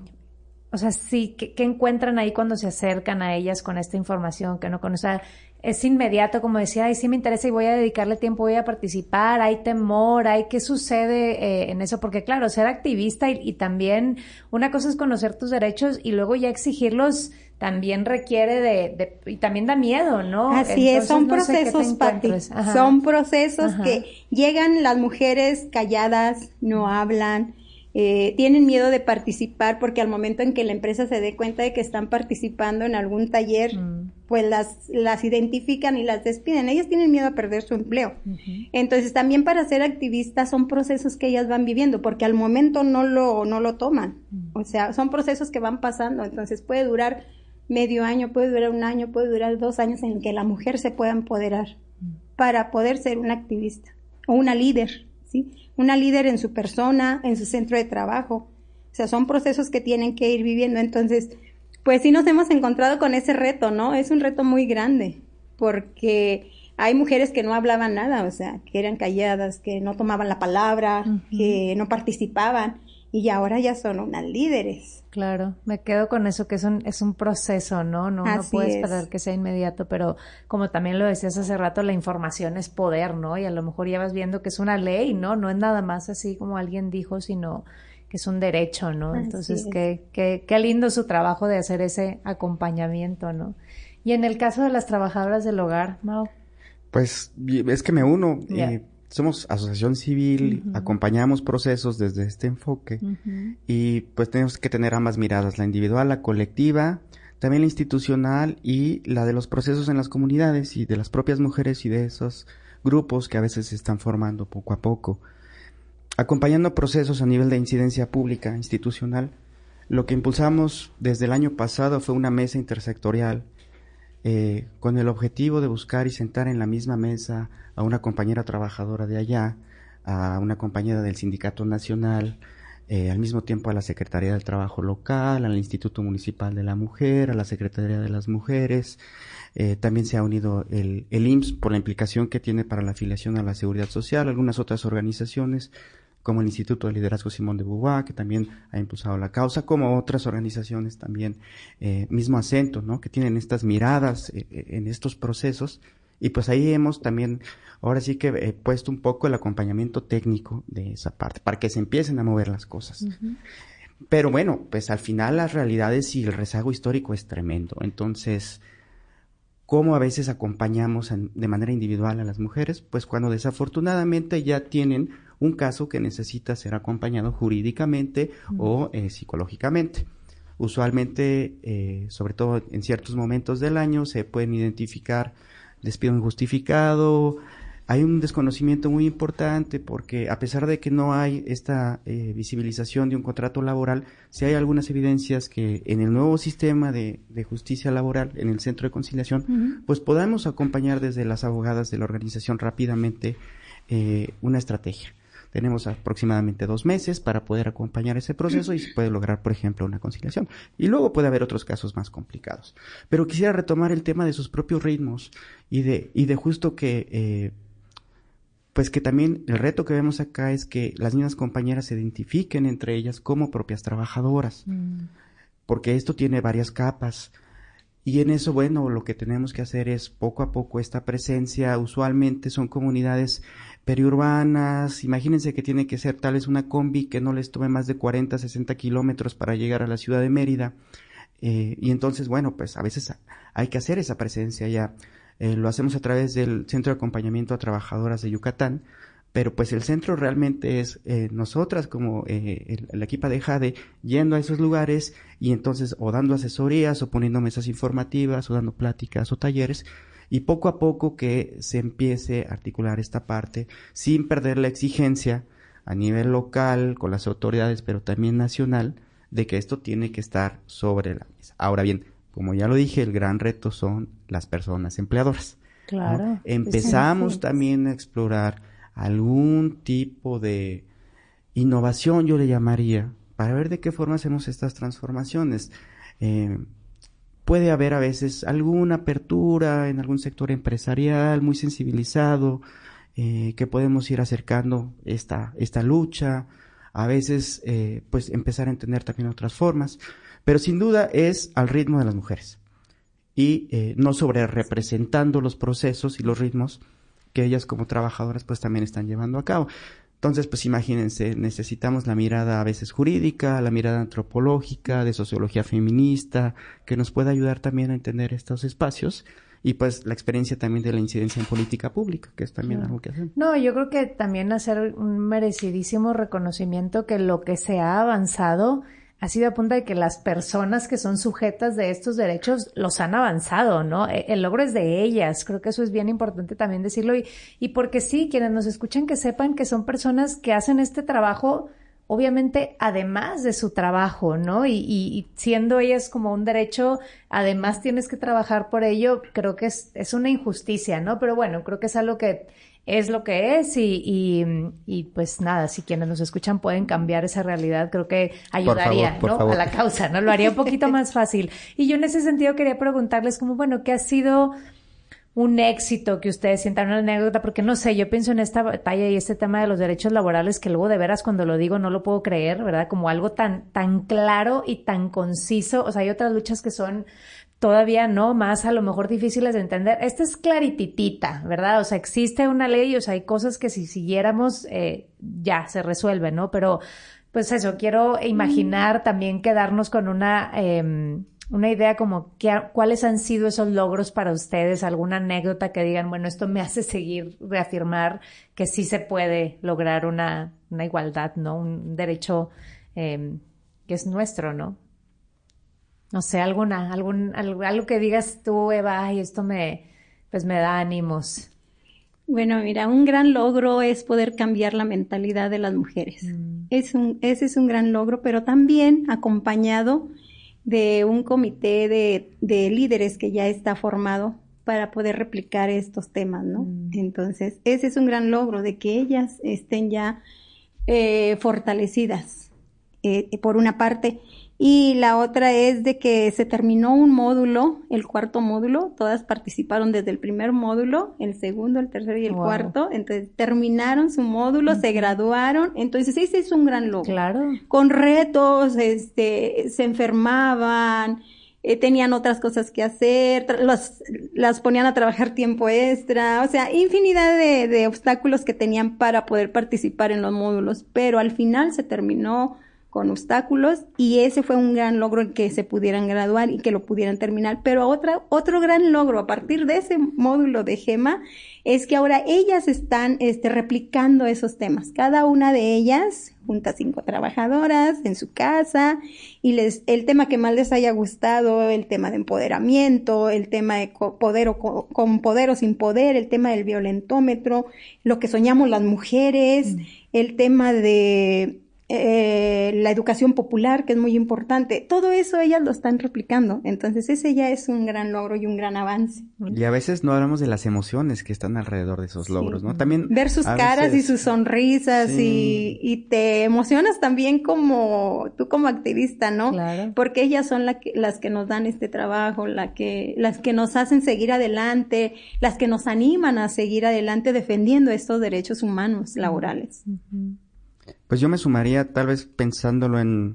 o sea, sí, ¿qué, ¿qué encuentran ahí cuando se acercan a ellas con esta información que no conocen? O sea, es inmediato como decía, ay, sí me interesa y voy a dedicarle tiempo, voy a participar, hay temor, hay qué sucede eh, en eso, porque claro, ser activista y, y también una cosa es conocer tus derechos y luego ya exigirlos también requiere de, de y también da miedo, ¿no? Así Entonces, es, son no procesos, Pati, son procesos Ajá. que llegan las mujeres calladas, no hablan, Eh, tienen miedo de participar porque al momento en que la empresa se dé cuenta de que están participando en algún taller, mm. pues las, las identifican y las despiden. Ellas tienen miedo a perder su empleo. Uh-huh. Entonces también para ser activistas son procesos que ellas van viviendo porque al momento no lo, no lo toman. Uh-huh. O sea, son procesos que van pasando. Entonces puede durar medio año, puede durar un año, puede durar dos años en que la mujer se pueda empoderar uh-huh. para poder ser una activista o una líder, ¿sí? Una líder en su persona, en su centro de trabajo. O sea, son procesos que tienen que ir viviendo. Entonces, pues sí nos hemos encontrado con ese reto, ¿no? Es un reto muy grande, porque hay mujeres que no hablaban nada, o sea, que eran calladas, que no tomaban la palabra, uh-huh. que no participaban, y ahora ya son unas líderes. Claro, me quedo con eso, que es un, es un proceso, ¿no? No, no puedes esperar que sea inmediato, pero como también lo decías hace rato, la información es poder, ¿no? Y a lo mejor ya vas viendo que es una ley, ¿no? No es nada más así como alguien dijo, sino que es un derecho, ¿no? Así Entonces, qué, qué, qué lindo su trabajo de hacer ese acompañamiento, ¿no? Y en el caso de las trabajadoras del hogar, Mau. Pues es que me uno, yeah. eh, somos asociación civil, uh-huh. acompañamos procesos desde este enfoque uh-huh. y pues tenemos que tener ambas miradas, la individual, la colectiva, también la institucional y la de los procesos en las comunidades y de las propias mujeres y de esos grupos que a veces se están formando poco a poco. Acompañando procesos a nivel de incidencia pública, institucional, lo que impulsamos desde el año pasado fue una mesa intersectorial Eh, con el objetivo de buscar y sentar en la misma mesa a una compañera trabajadora de allá, a una compañera del Sindicato Nacional, eh, al mismo tiempo a la Secretaría del Trabajo Local, al Instituto Municipal de la Mujer, a la Secretaría de las Mujeres. Eh, también se ha unido el, el I M S S por la implicación que tiene para la afiliación a la Seguridad Social, algunas otras organizaciones como el Instituto de Liderazgo Simón de Beauvoir, que también ha impulsado la causa, como otras organizaciones también, eh, mismo acento, ¿no? Que tienen estas miradas eh, en estos procesos Y pues ahí hemos también, ahora sí que he puesto un poco el acompañamiento técnico de esa parte, para que se empiecen a mover las cosas. Uh-huh. Pero bueno, pues al final las realidades y el rezago histórico es tremendo. Entonces, ¿cómo a veces acompañamos en, de manera individual a las mujeres? Pues cuando desafortunadamente ya tienen un caso que necesita ser acompañado jurídicamente uh-huh. o eh, psicológicamente. Usualmente, eh, sobre todo en ciertos momentos del año, se pueden identificar despido injustificado. Hay un desconocimiento muy importante porque a pesar de que no hay esta eh, visibilización de un contrato laboral, sí hay algunas evidencias que en el nuevo sistema de, de justicia laboral, en el centro de conciliación, uh-huh. pues podamos acompañar desde las abogadas de la organización rápidamente eh, una estrategia. Tenemos aproximadamente dos meses para poder acompañar ese proceso y se puede lograr, por ejemplo, una conciliación. Y luego puede haber otros casos más complicados. Pero quisiera retomar el tema de sus propios ritmos y de, y de justo que, eh, pues que también el reto que vemos acá es que las mismas compañeras se identifiquen entre ellas como propias trabajadoras. Mm. Porque esto tiene varias capas. Y en eso, bueno, lo que tenemos que hacer es poco a poco esta presencia. Usualmente son comunidades periurbanas. Imagínense que tiene que ser tal vez una combi que no les tome más de cuarenta, sesenta kilómetros para llegar a la ciudad de Mérida. Eh, y entonces, bueno, pues a veces hay que hacer esa presencia ya. Eh, lo hacemos a través del Centro de Acompañamiento a Trabajadoras de Yucatán. Pero pues el centro realmente es eh, nosotras como eh, el, el equipo de Jade yendo a esos lugares y entonces o dando asesorías o poniendo mesas informativas o dando pláticas o talleres y poco a poco que se empiece a articular esta parte sin perder la exigencia a nivel local con las autoridades pero también nacional de que esto tiene que estar sobre la mesa. Ahora bien, como ya lo dije, el gran reto son las personas empleadoras. Claro. ¿No? Empezamos también a explorar algún tipo de innovación, yo le llamaría, para ver de qué forma hacemos estas transformaciones. Eh, puede haber a veces alguna apertura en algún sector empresarial muy sensibilizado, eh, que podemos ir acercando esta, esta lucha, a veces eh, pues empezar a entender también otras formas, pero sin duda es al ritmo de las mujeres y eh, no sobre representando los procesos y los ritmos que ellas como trabajadoras pues también están llevando a cabo. Entonces, pues imagínense, necesitamos la mirada a veces jurídica, la mirada antropológica, de sociología feminista, que nos pueda ayudar también a entender estos espacios y pues la experiencia también de la incidencia en política pública, que es también claro. algo que hacemos. No, yo creo que también hacer un merecidísimo reconocimiento que lo que se ha avanzado ha sido a punta de que las personas que son sujetas de estos derechos los han avanzado, ¿no? El logro es de ellas. Creo que eso es bien importante también decirlo. Y, y porque sí, quienes nos escuchan que sepan que son personas que hacen este trabajo, obviamente, además de su trabajo, ¿no? Y, y, y siendo ellas como un derecho, además tienes que trabajar por ello. Creo que es, es una injusticia, ¿no? Pero bueno, creo que es algo que es lo que es y, y, y pues nada, si quienes nos escuchan pueden cambiar esa realidad, creo que ayudaría, por favor, por ¿no? favor. A la causa, ¿no? Lo haría un poquito más fácil. Y yo en ese sentido quería preguntarles como, bueno, ¿qué ha sido un éxito que ustedes sientan, una anécdota? Porque no sé, yo pienso en esta batalla y este tema de los derechos laborales que luego de veras cuando lo digo no lo puedo creer, ¿verdad? Como algo tan, tan claro y tan conciso. O sea, hay otras luchas que son todavía no, más a lo mejor difíciles de entender. Esta es clarititita, ¿verdad? O sea, existe una ley, o sea, hay cosas que si siguiéramos, eh, ya se resuelven, ¿no? Pero, pues eso, quiero imaginar también quedarnos con una, eh, una idea como que, cuáles han sido esos logros para ustedes, alguna anécdota que digan, bueno, esto me hace seguir, reafirmar que sí se puede lograr una, una igualdad, ¿no? Un derecho eh, que es nuestro, ¿no? No sé, alguna, algún, algo, algo que digas tú, Eva, y esto me, pues me da ánimos. Bueno, mira, un gran logro es poder cambiar la mentalidad de las mujeres. Mm. Es un, ese es un gran logro, pero también acompañado de un comité de, de líderes que ya está formado para poder replicar estos temas, ¿no? Mm. Entonces, ese es un gran logro de que ellas estén ya eh, fortalecidas, eh, por una parte. Y la otra es de que se terminó un módulo, el cuarto módulo, todas participaron desde el primer módulo, el segundo, el tercero y el wow. cuarto, entonces terminaron su módulo, uh-huh. se graduaron, entonces ese es un gran logro. Claro. Con retos, este, se enfermaban, eh, tenían otras cosas que hacer, tra- los, las ponían a trabajar tiempo extra, o sea, infinidad de, de obstáculos que tenían para poder participar en los módulos, pero al final se terminó con obstáculos y ese fue un gran logro en que se pudieran graduar y que lo pudieran terminar. Pero otra, otro gran logro a partir de ese módulo de GEMA es que ahora ellas están este, replicando esos temas. Cada una de ellas junta cinco trabajadoras en su casa y les, el tema que más les haya gustado, el tema de empoderamiento, el tema de co- poder o co- con poder o sin poder, el tema del violentómetro, lo que soñamos las mujeres, mm. el tema de Eh, la educación popular, que es muy importante, todo eso ellas lo están replicando, entonces ese ya es un gran logro y un gran avance. Y a veces no hablamos de las emociones que están alrededor de esos logros, sí. ¿no? También ver sus caras veces... y sus sonrisas sí. y, y te emocionas también como tú como activista, ¿no? Claro. Porque ellas son la que, las que nos dan este trabajo, la que, las que nos hacen seguir adelante, las que nos animan a seguir adelante defendiendo estos derechos humanos laborales. Uh-huh. Pues yo me sumaría tal vez pensándolo en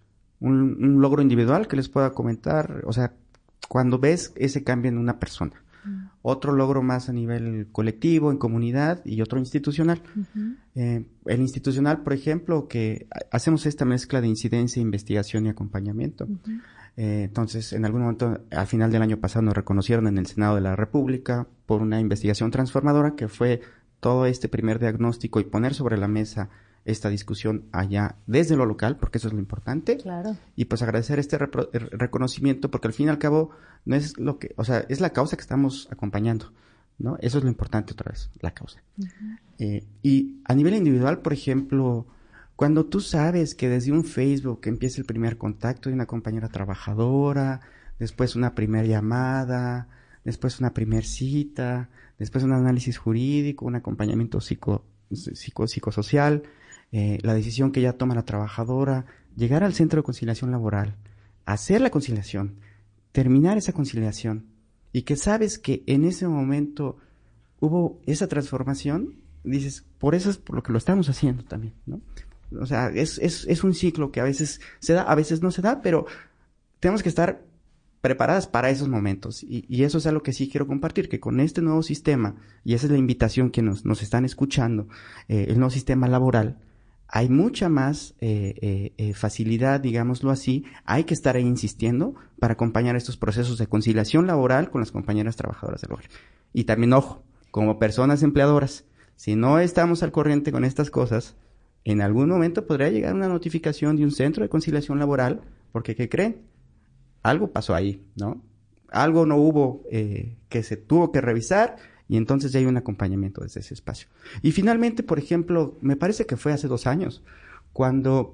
un, un logro individual que les pueda comentar, o sea, cuando ves ese cambio en una persona. Uh-huh. Otro logro más a nivel colectivo, en comunidad y otro institucional. Uh-huh. Eh, el institucional, por ejemplo, que hacemos esta mezcla de incidencia, investigación y acompañamiento. Uh-huh. Eh, entonces, en algún momento, al final del año pasado, nos reconocieron en el Senado de la República por una investigación transformadora que fue todo este primer diagnóstico y poner sobre la mesa esta discusión allá desde lo local, porque eso es lo importante. Claro. Y pues agradecer este repro- reconocimiento, porque al fin y al cabo no es lo que, o sea, es la causa que estamos acompañando, ¿no? Eso es lo importante otra vez, la causa. Uh-huh. Eh, y a nivel individual, por ejemplo, cuando tú sabes que desde un Facebook empieza el primer contacto de una compañera trabajadora, después una primera llamada, después una primer cita, después un análisis jurídico, un acompañamiento psico, psico, psicosocial, Eh, la decisión que ya toma la trabajadora, llegar al centro de conciliación laboral, hacer la conciliación, terminar esa conciliación y que sabes que en ese momento hubo esa transformación, dices, por eso es por lo que lo estamos haciendo también, ¿no? O sea, es, es, es un ciclo que a veces se da, a veces no se da, pero tenemos que estar preparadas para esos momentos y, y eso es algo que sí quiero compartir, que con este nuevo sistema, y esa es la invitación que nos, nos están escuchando, eh, el nuevo sistema laboral, hay mucha más eh, eh, eh, facilidad, digámoslo así, hay que estar ahí insistiendo para acompañar estos procesos de conciliación laboral con las compañeras trabajadoras del hogar. Y también, ojo, como personas empleadoras, si no estamos al corriente con estas cosas, en algún momento podría llegar una notificación de un centro de conciliación laboral, porque, ¿qué creen? Algo pasó ahí, ¿no? Algo no hubo eh, que se tuvo que revisar, y entonces ya hay un acompañamiento desde ese espacio. Y finalmente, por ejemplo, me parece que fue hace dos años, cuando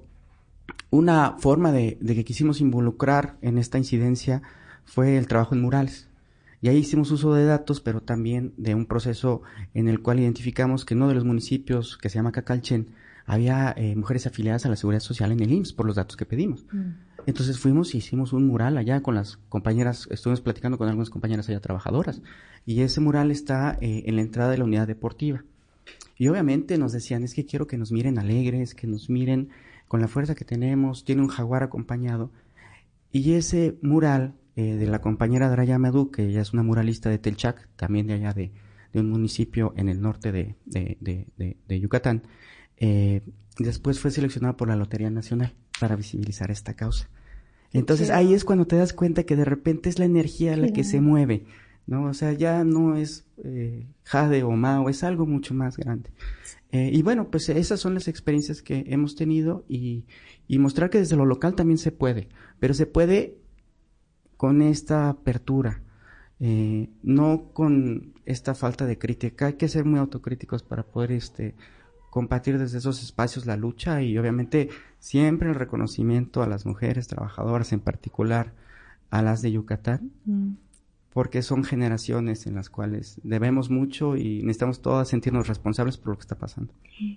una forma de, de que quisimos involucrar en esta incidencia fue el trabajo en murales. Y ahí hicimos uso de datos, pero también de un proceso en el cual identificamos que en uno de los municipios, que se llama Cacalchen, había eh, mujeres afiliadas a la Seguridad Social en el I M S S por los datos que pedimos. Mm. Entonces fuimos y hicimos un mural allá con las compañeras, estuvimos platicando con algunas compañeras allá trabajadoras, y ese mural está eh, en la entrada de la unidad deportiva. Y obviamente nos decían, es que quiero que nos miren alegres, que nos miren con la fuerza que tenemos, tiene un jaguar acompañado. Y ese mural eh, de la compañera Draya Medú, que ella es una muralista de Telchac, también de allá de, de un municipio en el norte de, de, de, de, de Yucatán, eh, después fue seleccionada por la Lotería Nacional para visibilizar esta causa. Entonces, sí, ahí es cuando te das cuenta que de repente es la energía la sí. que se mueve, ¿no? O sea, ya no es eh, Jade o Mao, es algo mucho más grande. Eh, y bueno, pues esas son las experiencias que hemos tenido y, y mostrar que desde lo local también se puede, pero se puede con esta apertura, eh, no con esta falta de crítica. Hay que ser muy autocríticos para poder este compartir desde esos espacios la lucha y obviamente siempre el reconocimiento a las mujeres trabajadoras, en particular a las de Yucatán, mm. porque son generaciones en las cuales debemos mucho y necesitamos todas sentirnos responsables por lo que está pasando.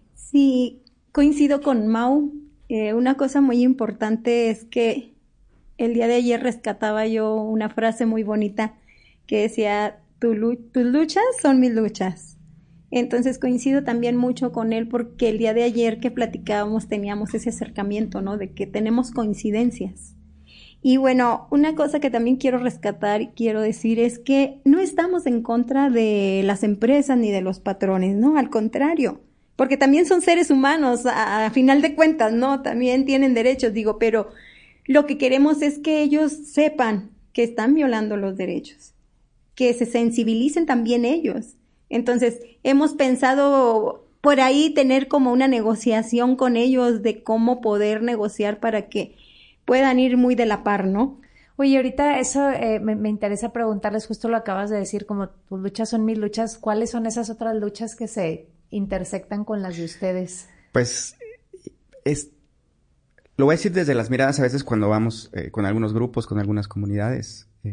Sí, coincido con Mau. Eh, una cosa muy importante es que el día de ayer rescataba yo una frase muy bonita que decía, tu lu- tus luchas son mis luchas. Entonces coincido también mucho con él porque el día de ayer que platicábamos teníamos ese acercamiento, ¿no? De que tenemos coincidencias. Y bueno, una cosa que también quiero rescatar y quiero decir es que no estamos en contra de las empresas ni de los patrones, ¿no? Al contrario, porque también son seres humanos, a, a final de cuentas, ¿no? También tienen derechos, digo, pero lo que queremos es que ellos sepan que están violando los derechos, que se sensibilicen también ellos. Entonces, hemos pensado por ahí tener como una negociación con ellos de cómo poder negociar para que puedan ir muy de la par, ¿no? Oye, ahorita eso eh, me, me interesa preguntarles, justo lo acabas de decir, como tus luchas son mis luchas, ¿cuáles son esas otras luchas que se intersectan con las de ustedes? Pues, es, lo voy a decir desde las miradas a veces cuando vamos eh, con algunos grupos, con algunas comunidades. Eh,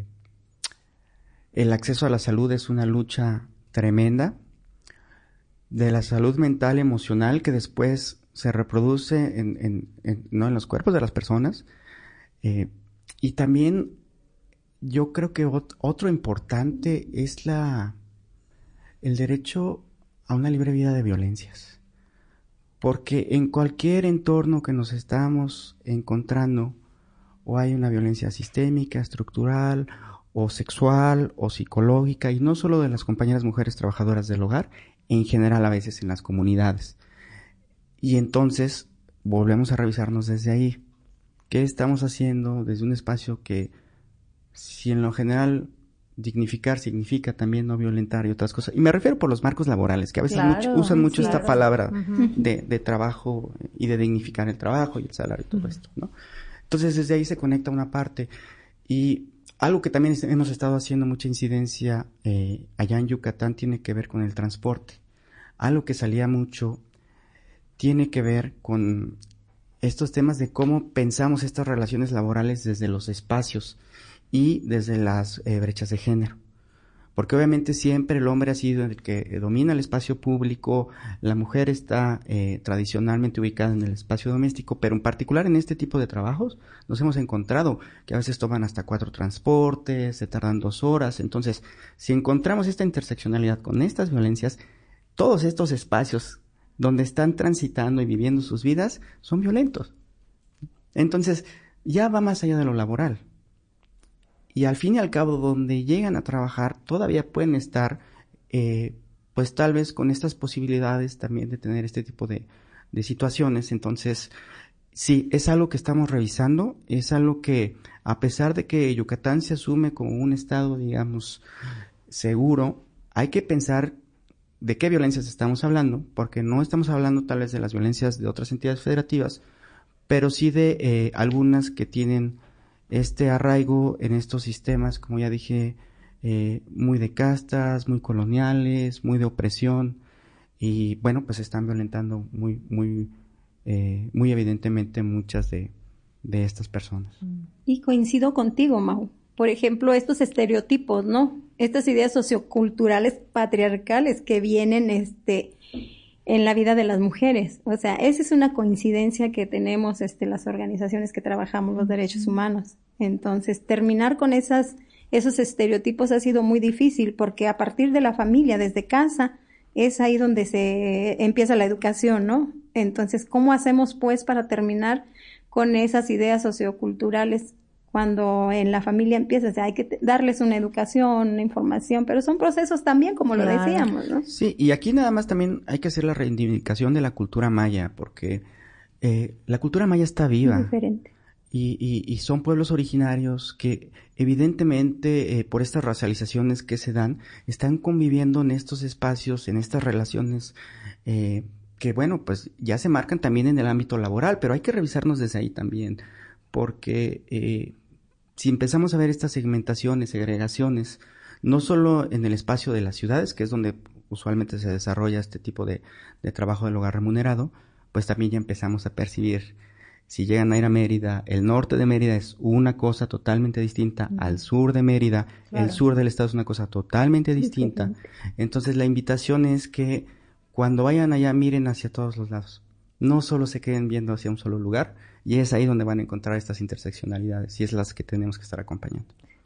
el acceso a la salud es una lucha tremenda, de la salud mental y emocional que después se reproduce en, en, en, ¿no? en los cuerpos de las personas. Eh, y también yo creo que ot- otro importante es la el derecho a una libre vida de violencias. Porque en cualquier entorno que nos estamos encontrando, o hay una violencia sistémica, estructural, o sexual, o psicológica, y no solo de las compañeras mujeres trabajadoras del hogar, en general a veces en las comunidades. Y entonces volvemos a revisarnos desde ahí. ¿Qué estamos haciendo desde un espacio que, si en lo general dignificar significa también no violentar y otras cosas? Y me refiero por los marcos laborales, que a veces Claro, mucho, usan mucho claro. esta palabra Uh-huh. de, de trabajo y de dignificar el trabajo y el salario y todo uh-huh. esto, ¿no? Entonces desde ahí se conecta una parte. Y algo que también hemos estado haciendo mucha incidencia eh, allá en Yucatán tiene que ver con el transporte. Algo que salía mucho tiene que ver con estos temas de cómo pensamos estas relaciones laborales desde los espacios y desde las eh, brechas de género. Porque obviamente siempre el hombre ha sido el que domina el espacio público, la mujer está eh, tradicionalmente ubicada en el espacio doméstico, pero en particular en este tipo de trabajos nos hemos encontrado que a veces toman hasta cuatro transportes, se tardan dos horas. Entonces, si encontramos esta interseccionalidad con estas violencias, todos estos espacios donde están transitando y viviendo sus vidas son violentos. Entonces, ya va más allá de lo laboral. Y al fin y al cabo, donde llegan a trabajar, todavía pueden estar, eh, pues tal vez con estas posibilidades también de tener este tipo de, de situaciones. Entonces, sí, es algo que estamos revisando, es algo que, a pesar de que Yucatán se asume como un estado, digamos, seguro, hay que pensar de qué violencias estamos hablando, porque no estamos hablando tal vez de las violencias de otras entidades federativas, pero sí de eh, algunas que tienen este arraigo en estos sistemas, como ya dije, eh, muy de castas, muy coloniales, muy de opresión, y bueno, pues están violentando muy, muy, eh, muy evidentemente muchas de, de estas personas. Y coincido contigo, Mau. Por ejemplo, estos estereotipos, ¿no? Estas ideas socioculturales patriarcales que vienen, este, en la vida de las mujeres. O sea, esa es una coincidencia que tenemos, este, las organizaciones que trabajamos los derechos humanos. Entonces, terminar con esas, esos estereotipos ha sido muy difícil porque a partir de la familia, desde casa, es ahí donde se empieza la educación, ¿no? Entonces, ¿cómo hacemos pues para terminar con esas ideas socioculturales cuando en la familia empieza? O sea, hay que t- darles una educación, una información, pero son procesos también, como Claro. lo decíamos, ¿no? Sí, y aquí nada más también hay que hacer la reivindicación de la cultura maya, porque eh, la cultura maya está viva. Es diferente. Y, y, y son pueblos originarios que evidentemente eh, por estas racializaciones que se dan, están conviviendo en estos espacios, en estas relaciones eh, que bueno, pues ya se marcan también en el ámbito laboral, pero hay que revisarnos desde ahí también, porque eh, si empezamos a ver estas segmentaciones, segregaciones, no solo en el espacio de las ciudades, que es donde usualmente se desarrolla este tipo de, de trabajo del hogar remunerado, pues también ya empezamos a percibir. Si llegan a ir a Mérida, el norte de Mérida es una cosa totalmente distinta uh-huh. al sur de Mérida, claro. El sur del estado es una cosa totalmente distinta. Sí, sí. Entonces la invitación es que cuando vayan allá miren hacia todos los lados, no solo se queden viendo hacia un solo lugar, y es ahí donde van a encontrar estas interseccionalidades y es las que tenemos que estar acompañando.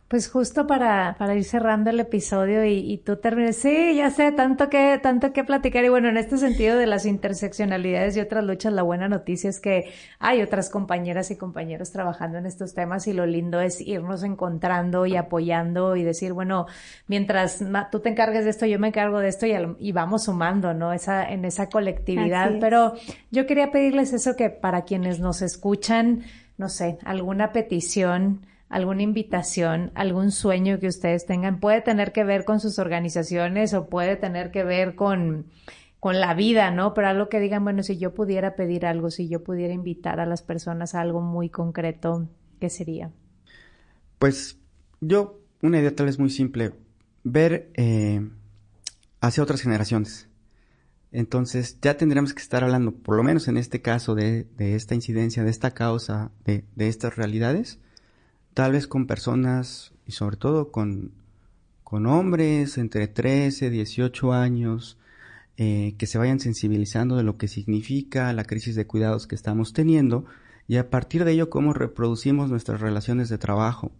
Pues justo para, para ir cerrando el episodio y, y tú terminas, sí, ya sé, tanto que, tanto que platicar. Y bueno, en este sentido de las interseccionalidades y otras luchas, la buena noticia es que hay otras compañeras y compañeros trabajando en estos temas y lo lindo es irnos encontrando y apoyando y decir, bueno, mientras tú te encargues de esto, yo me encargo de esto y, al, y vamos sumando, ¿no? Esa, en esa colectividad. Pero yo quería pedirles eso, que para quienes nos escuchan, no sé, alguna petición, alguna invitación, algún sueño que ustedes tengan, puede tener que ver con sus organizaciones o puede tener que ver con, con la vida, ¿no? Pero algo que digan, bueno, si yo pudiera pedir algo, si yo pudiera invitar a las personas a algo muy concreto, ¿qué sería? Pues yo, una idea tal vez muy simple, ver eh, hacia otras generaciones. Entonces ya tendríamos que estar hablando, por lo menos en este caso, de, de esta incidencia, de esta causa, de, de estas realidades, tal vez con personas y sobre todo con, con hombres entre trece, dieciocho años, eh, que se vayan sensibilizando de lo que significa la crisis de cuidados que estamos teniendo y a partir de ello cómo reproducimos nuestras relaciones de trabajo.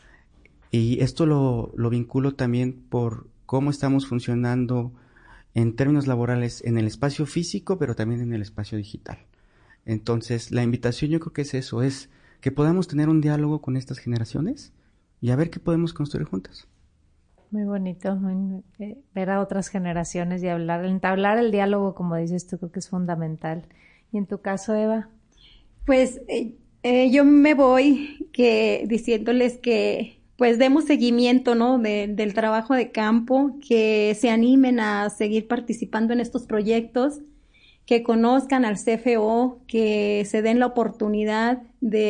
Y esto lo, lo vinculo también por cómo estamos funcionando en términos laborales en el espacio físico, pero también en el espacio digital. Entonces, la invitación yo creo que es eso, es que podamos tener un diálogo con estas generaciones y a ver qué podemos construir juntas. Muy bonito, muy, eh, ver a otras generaciones y hablar, entablar el diálogo, como dices tú, creo que es fundamental. ¿Y en tu caso, Eva? Pues eh, eh, yo me voy que diciéndoles que pues demos seguimiento, ¿no? De, del trabajo de campo, que se animen a seguir participando en estos proyectos, que conozcan al C F O, que se den la oportunidad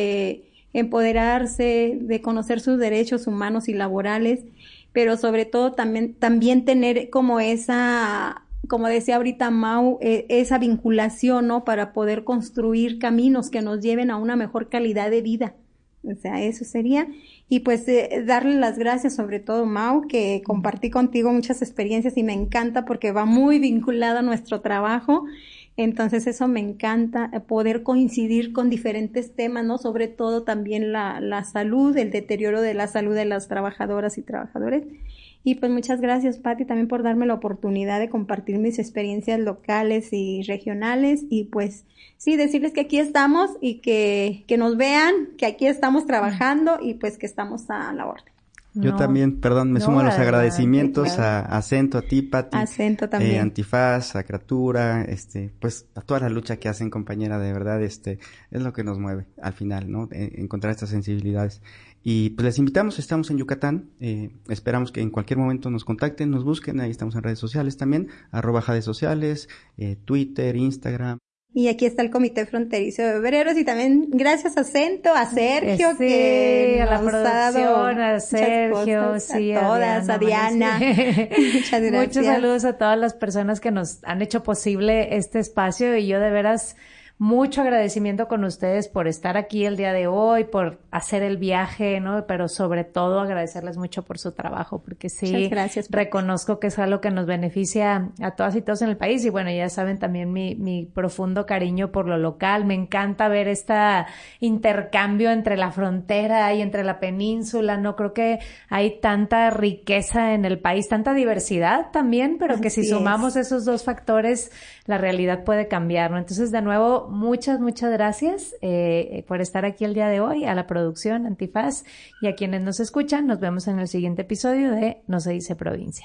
de empoderarse, de conocer sus derechos humanos y laborales, pero sobre todo también, también tener como esa, como decía ahorita Mau, eh, esa vinculación, ¿no? Para poder construir caminos que nos lleven a una mejor calidad de vida. O sea, eso sería. Y pues eh, darle las gracias sobre todo, Mau, que compartí contigo muchas experiencias y me encanta porque va muy vinculado a nuestro trabajo. Entonces eso me encanta, poder coincidir con diferentes temas, ¿no? Sobre todo también la, la salud, el deterioro de la salud de las trabajadoras y trabajadores. Y pues muchas gracias, Pati, también por darme la oportunidad de compartir mis experiencias locales y regionales. Y pues sí, decirles que aquí estamos y que, que nos vean, que aquí estamos trabajando y pues que estamos a la orden. Yo No, también, perdón, me no, sumo a los adelante, agradecimientos claro. a Acento, a ti, Pati, Acento también. eh, Antifaz, a Creatura, este, pues a toda la lucha que hacen, compañera, de verdad, este, es lo que nos mueve al final, ¿no? Eh, encontrar estas sensibilidades. Y pues les invitamos, estamos en Yucatán, eh, esperamos que en cualquier momento nos contacten, nos busquen, ahí estamos en redes sociales también, arroba Jade Sociales, eh, Twitter, Instagram. Y aquí está el Comité Fronterizo de Obreros y también gracias a Acento, a Sergio, Sí, que a la nos ha dado producción, a Sergio, cosas, sí, a todas, a Diana. Diana. Muchas gracias. Muchos saludos a todas las personas que nos han hecho posible este espacio y yo de veras mucho agradecimiento con ustedes por estar aquí el día de hoy, por hacer el viaje, ¿no? Pero sobre todo agradecerles mucho por su trabajo, porque sí, Muchas gracias, Pati. reconozco que es algo que nos beneficia a todas y todos en el país y bueno, ya saben también mi, mi profundo cariño por lo local. Me encanta ver este intercambio entre la frontera y entre la península, ¿no? Creo que hay tanta riqueza en el país, tanta diversidad también, pero que si Así sumamos es. esos dos factores, la realidad puede cambiar, ¿no? Entonces, de nuevo, muchas, muchas gracias eh, por estar aquí el día de hoy, a la producción Antifaz y a quienes nos escuchan. Nos vemos en el siguiente episodio de No se dice provincia.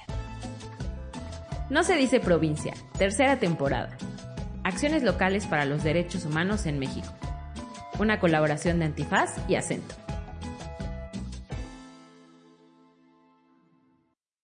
No se dice provincia, tercera temporada. Acciones locales para los derechos humanos en México. Una colaboración de Antifaz y Acento.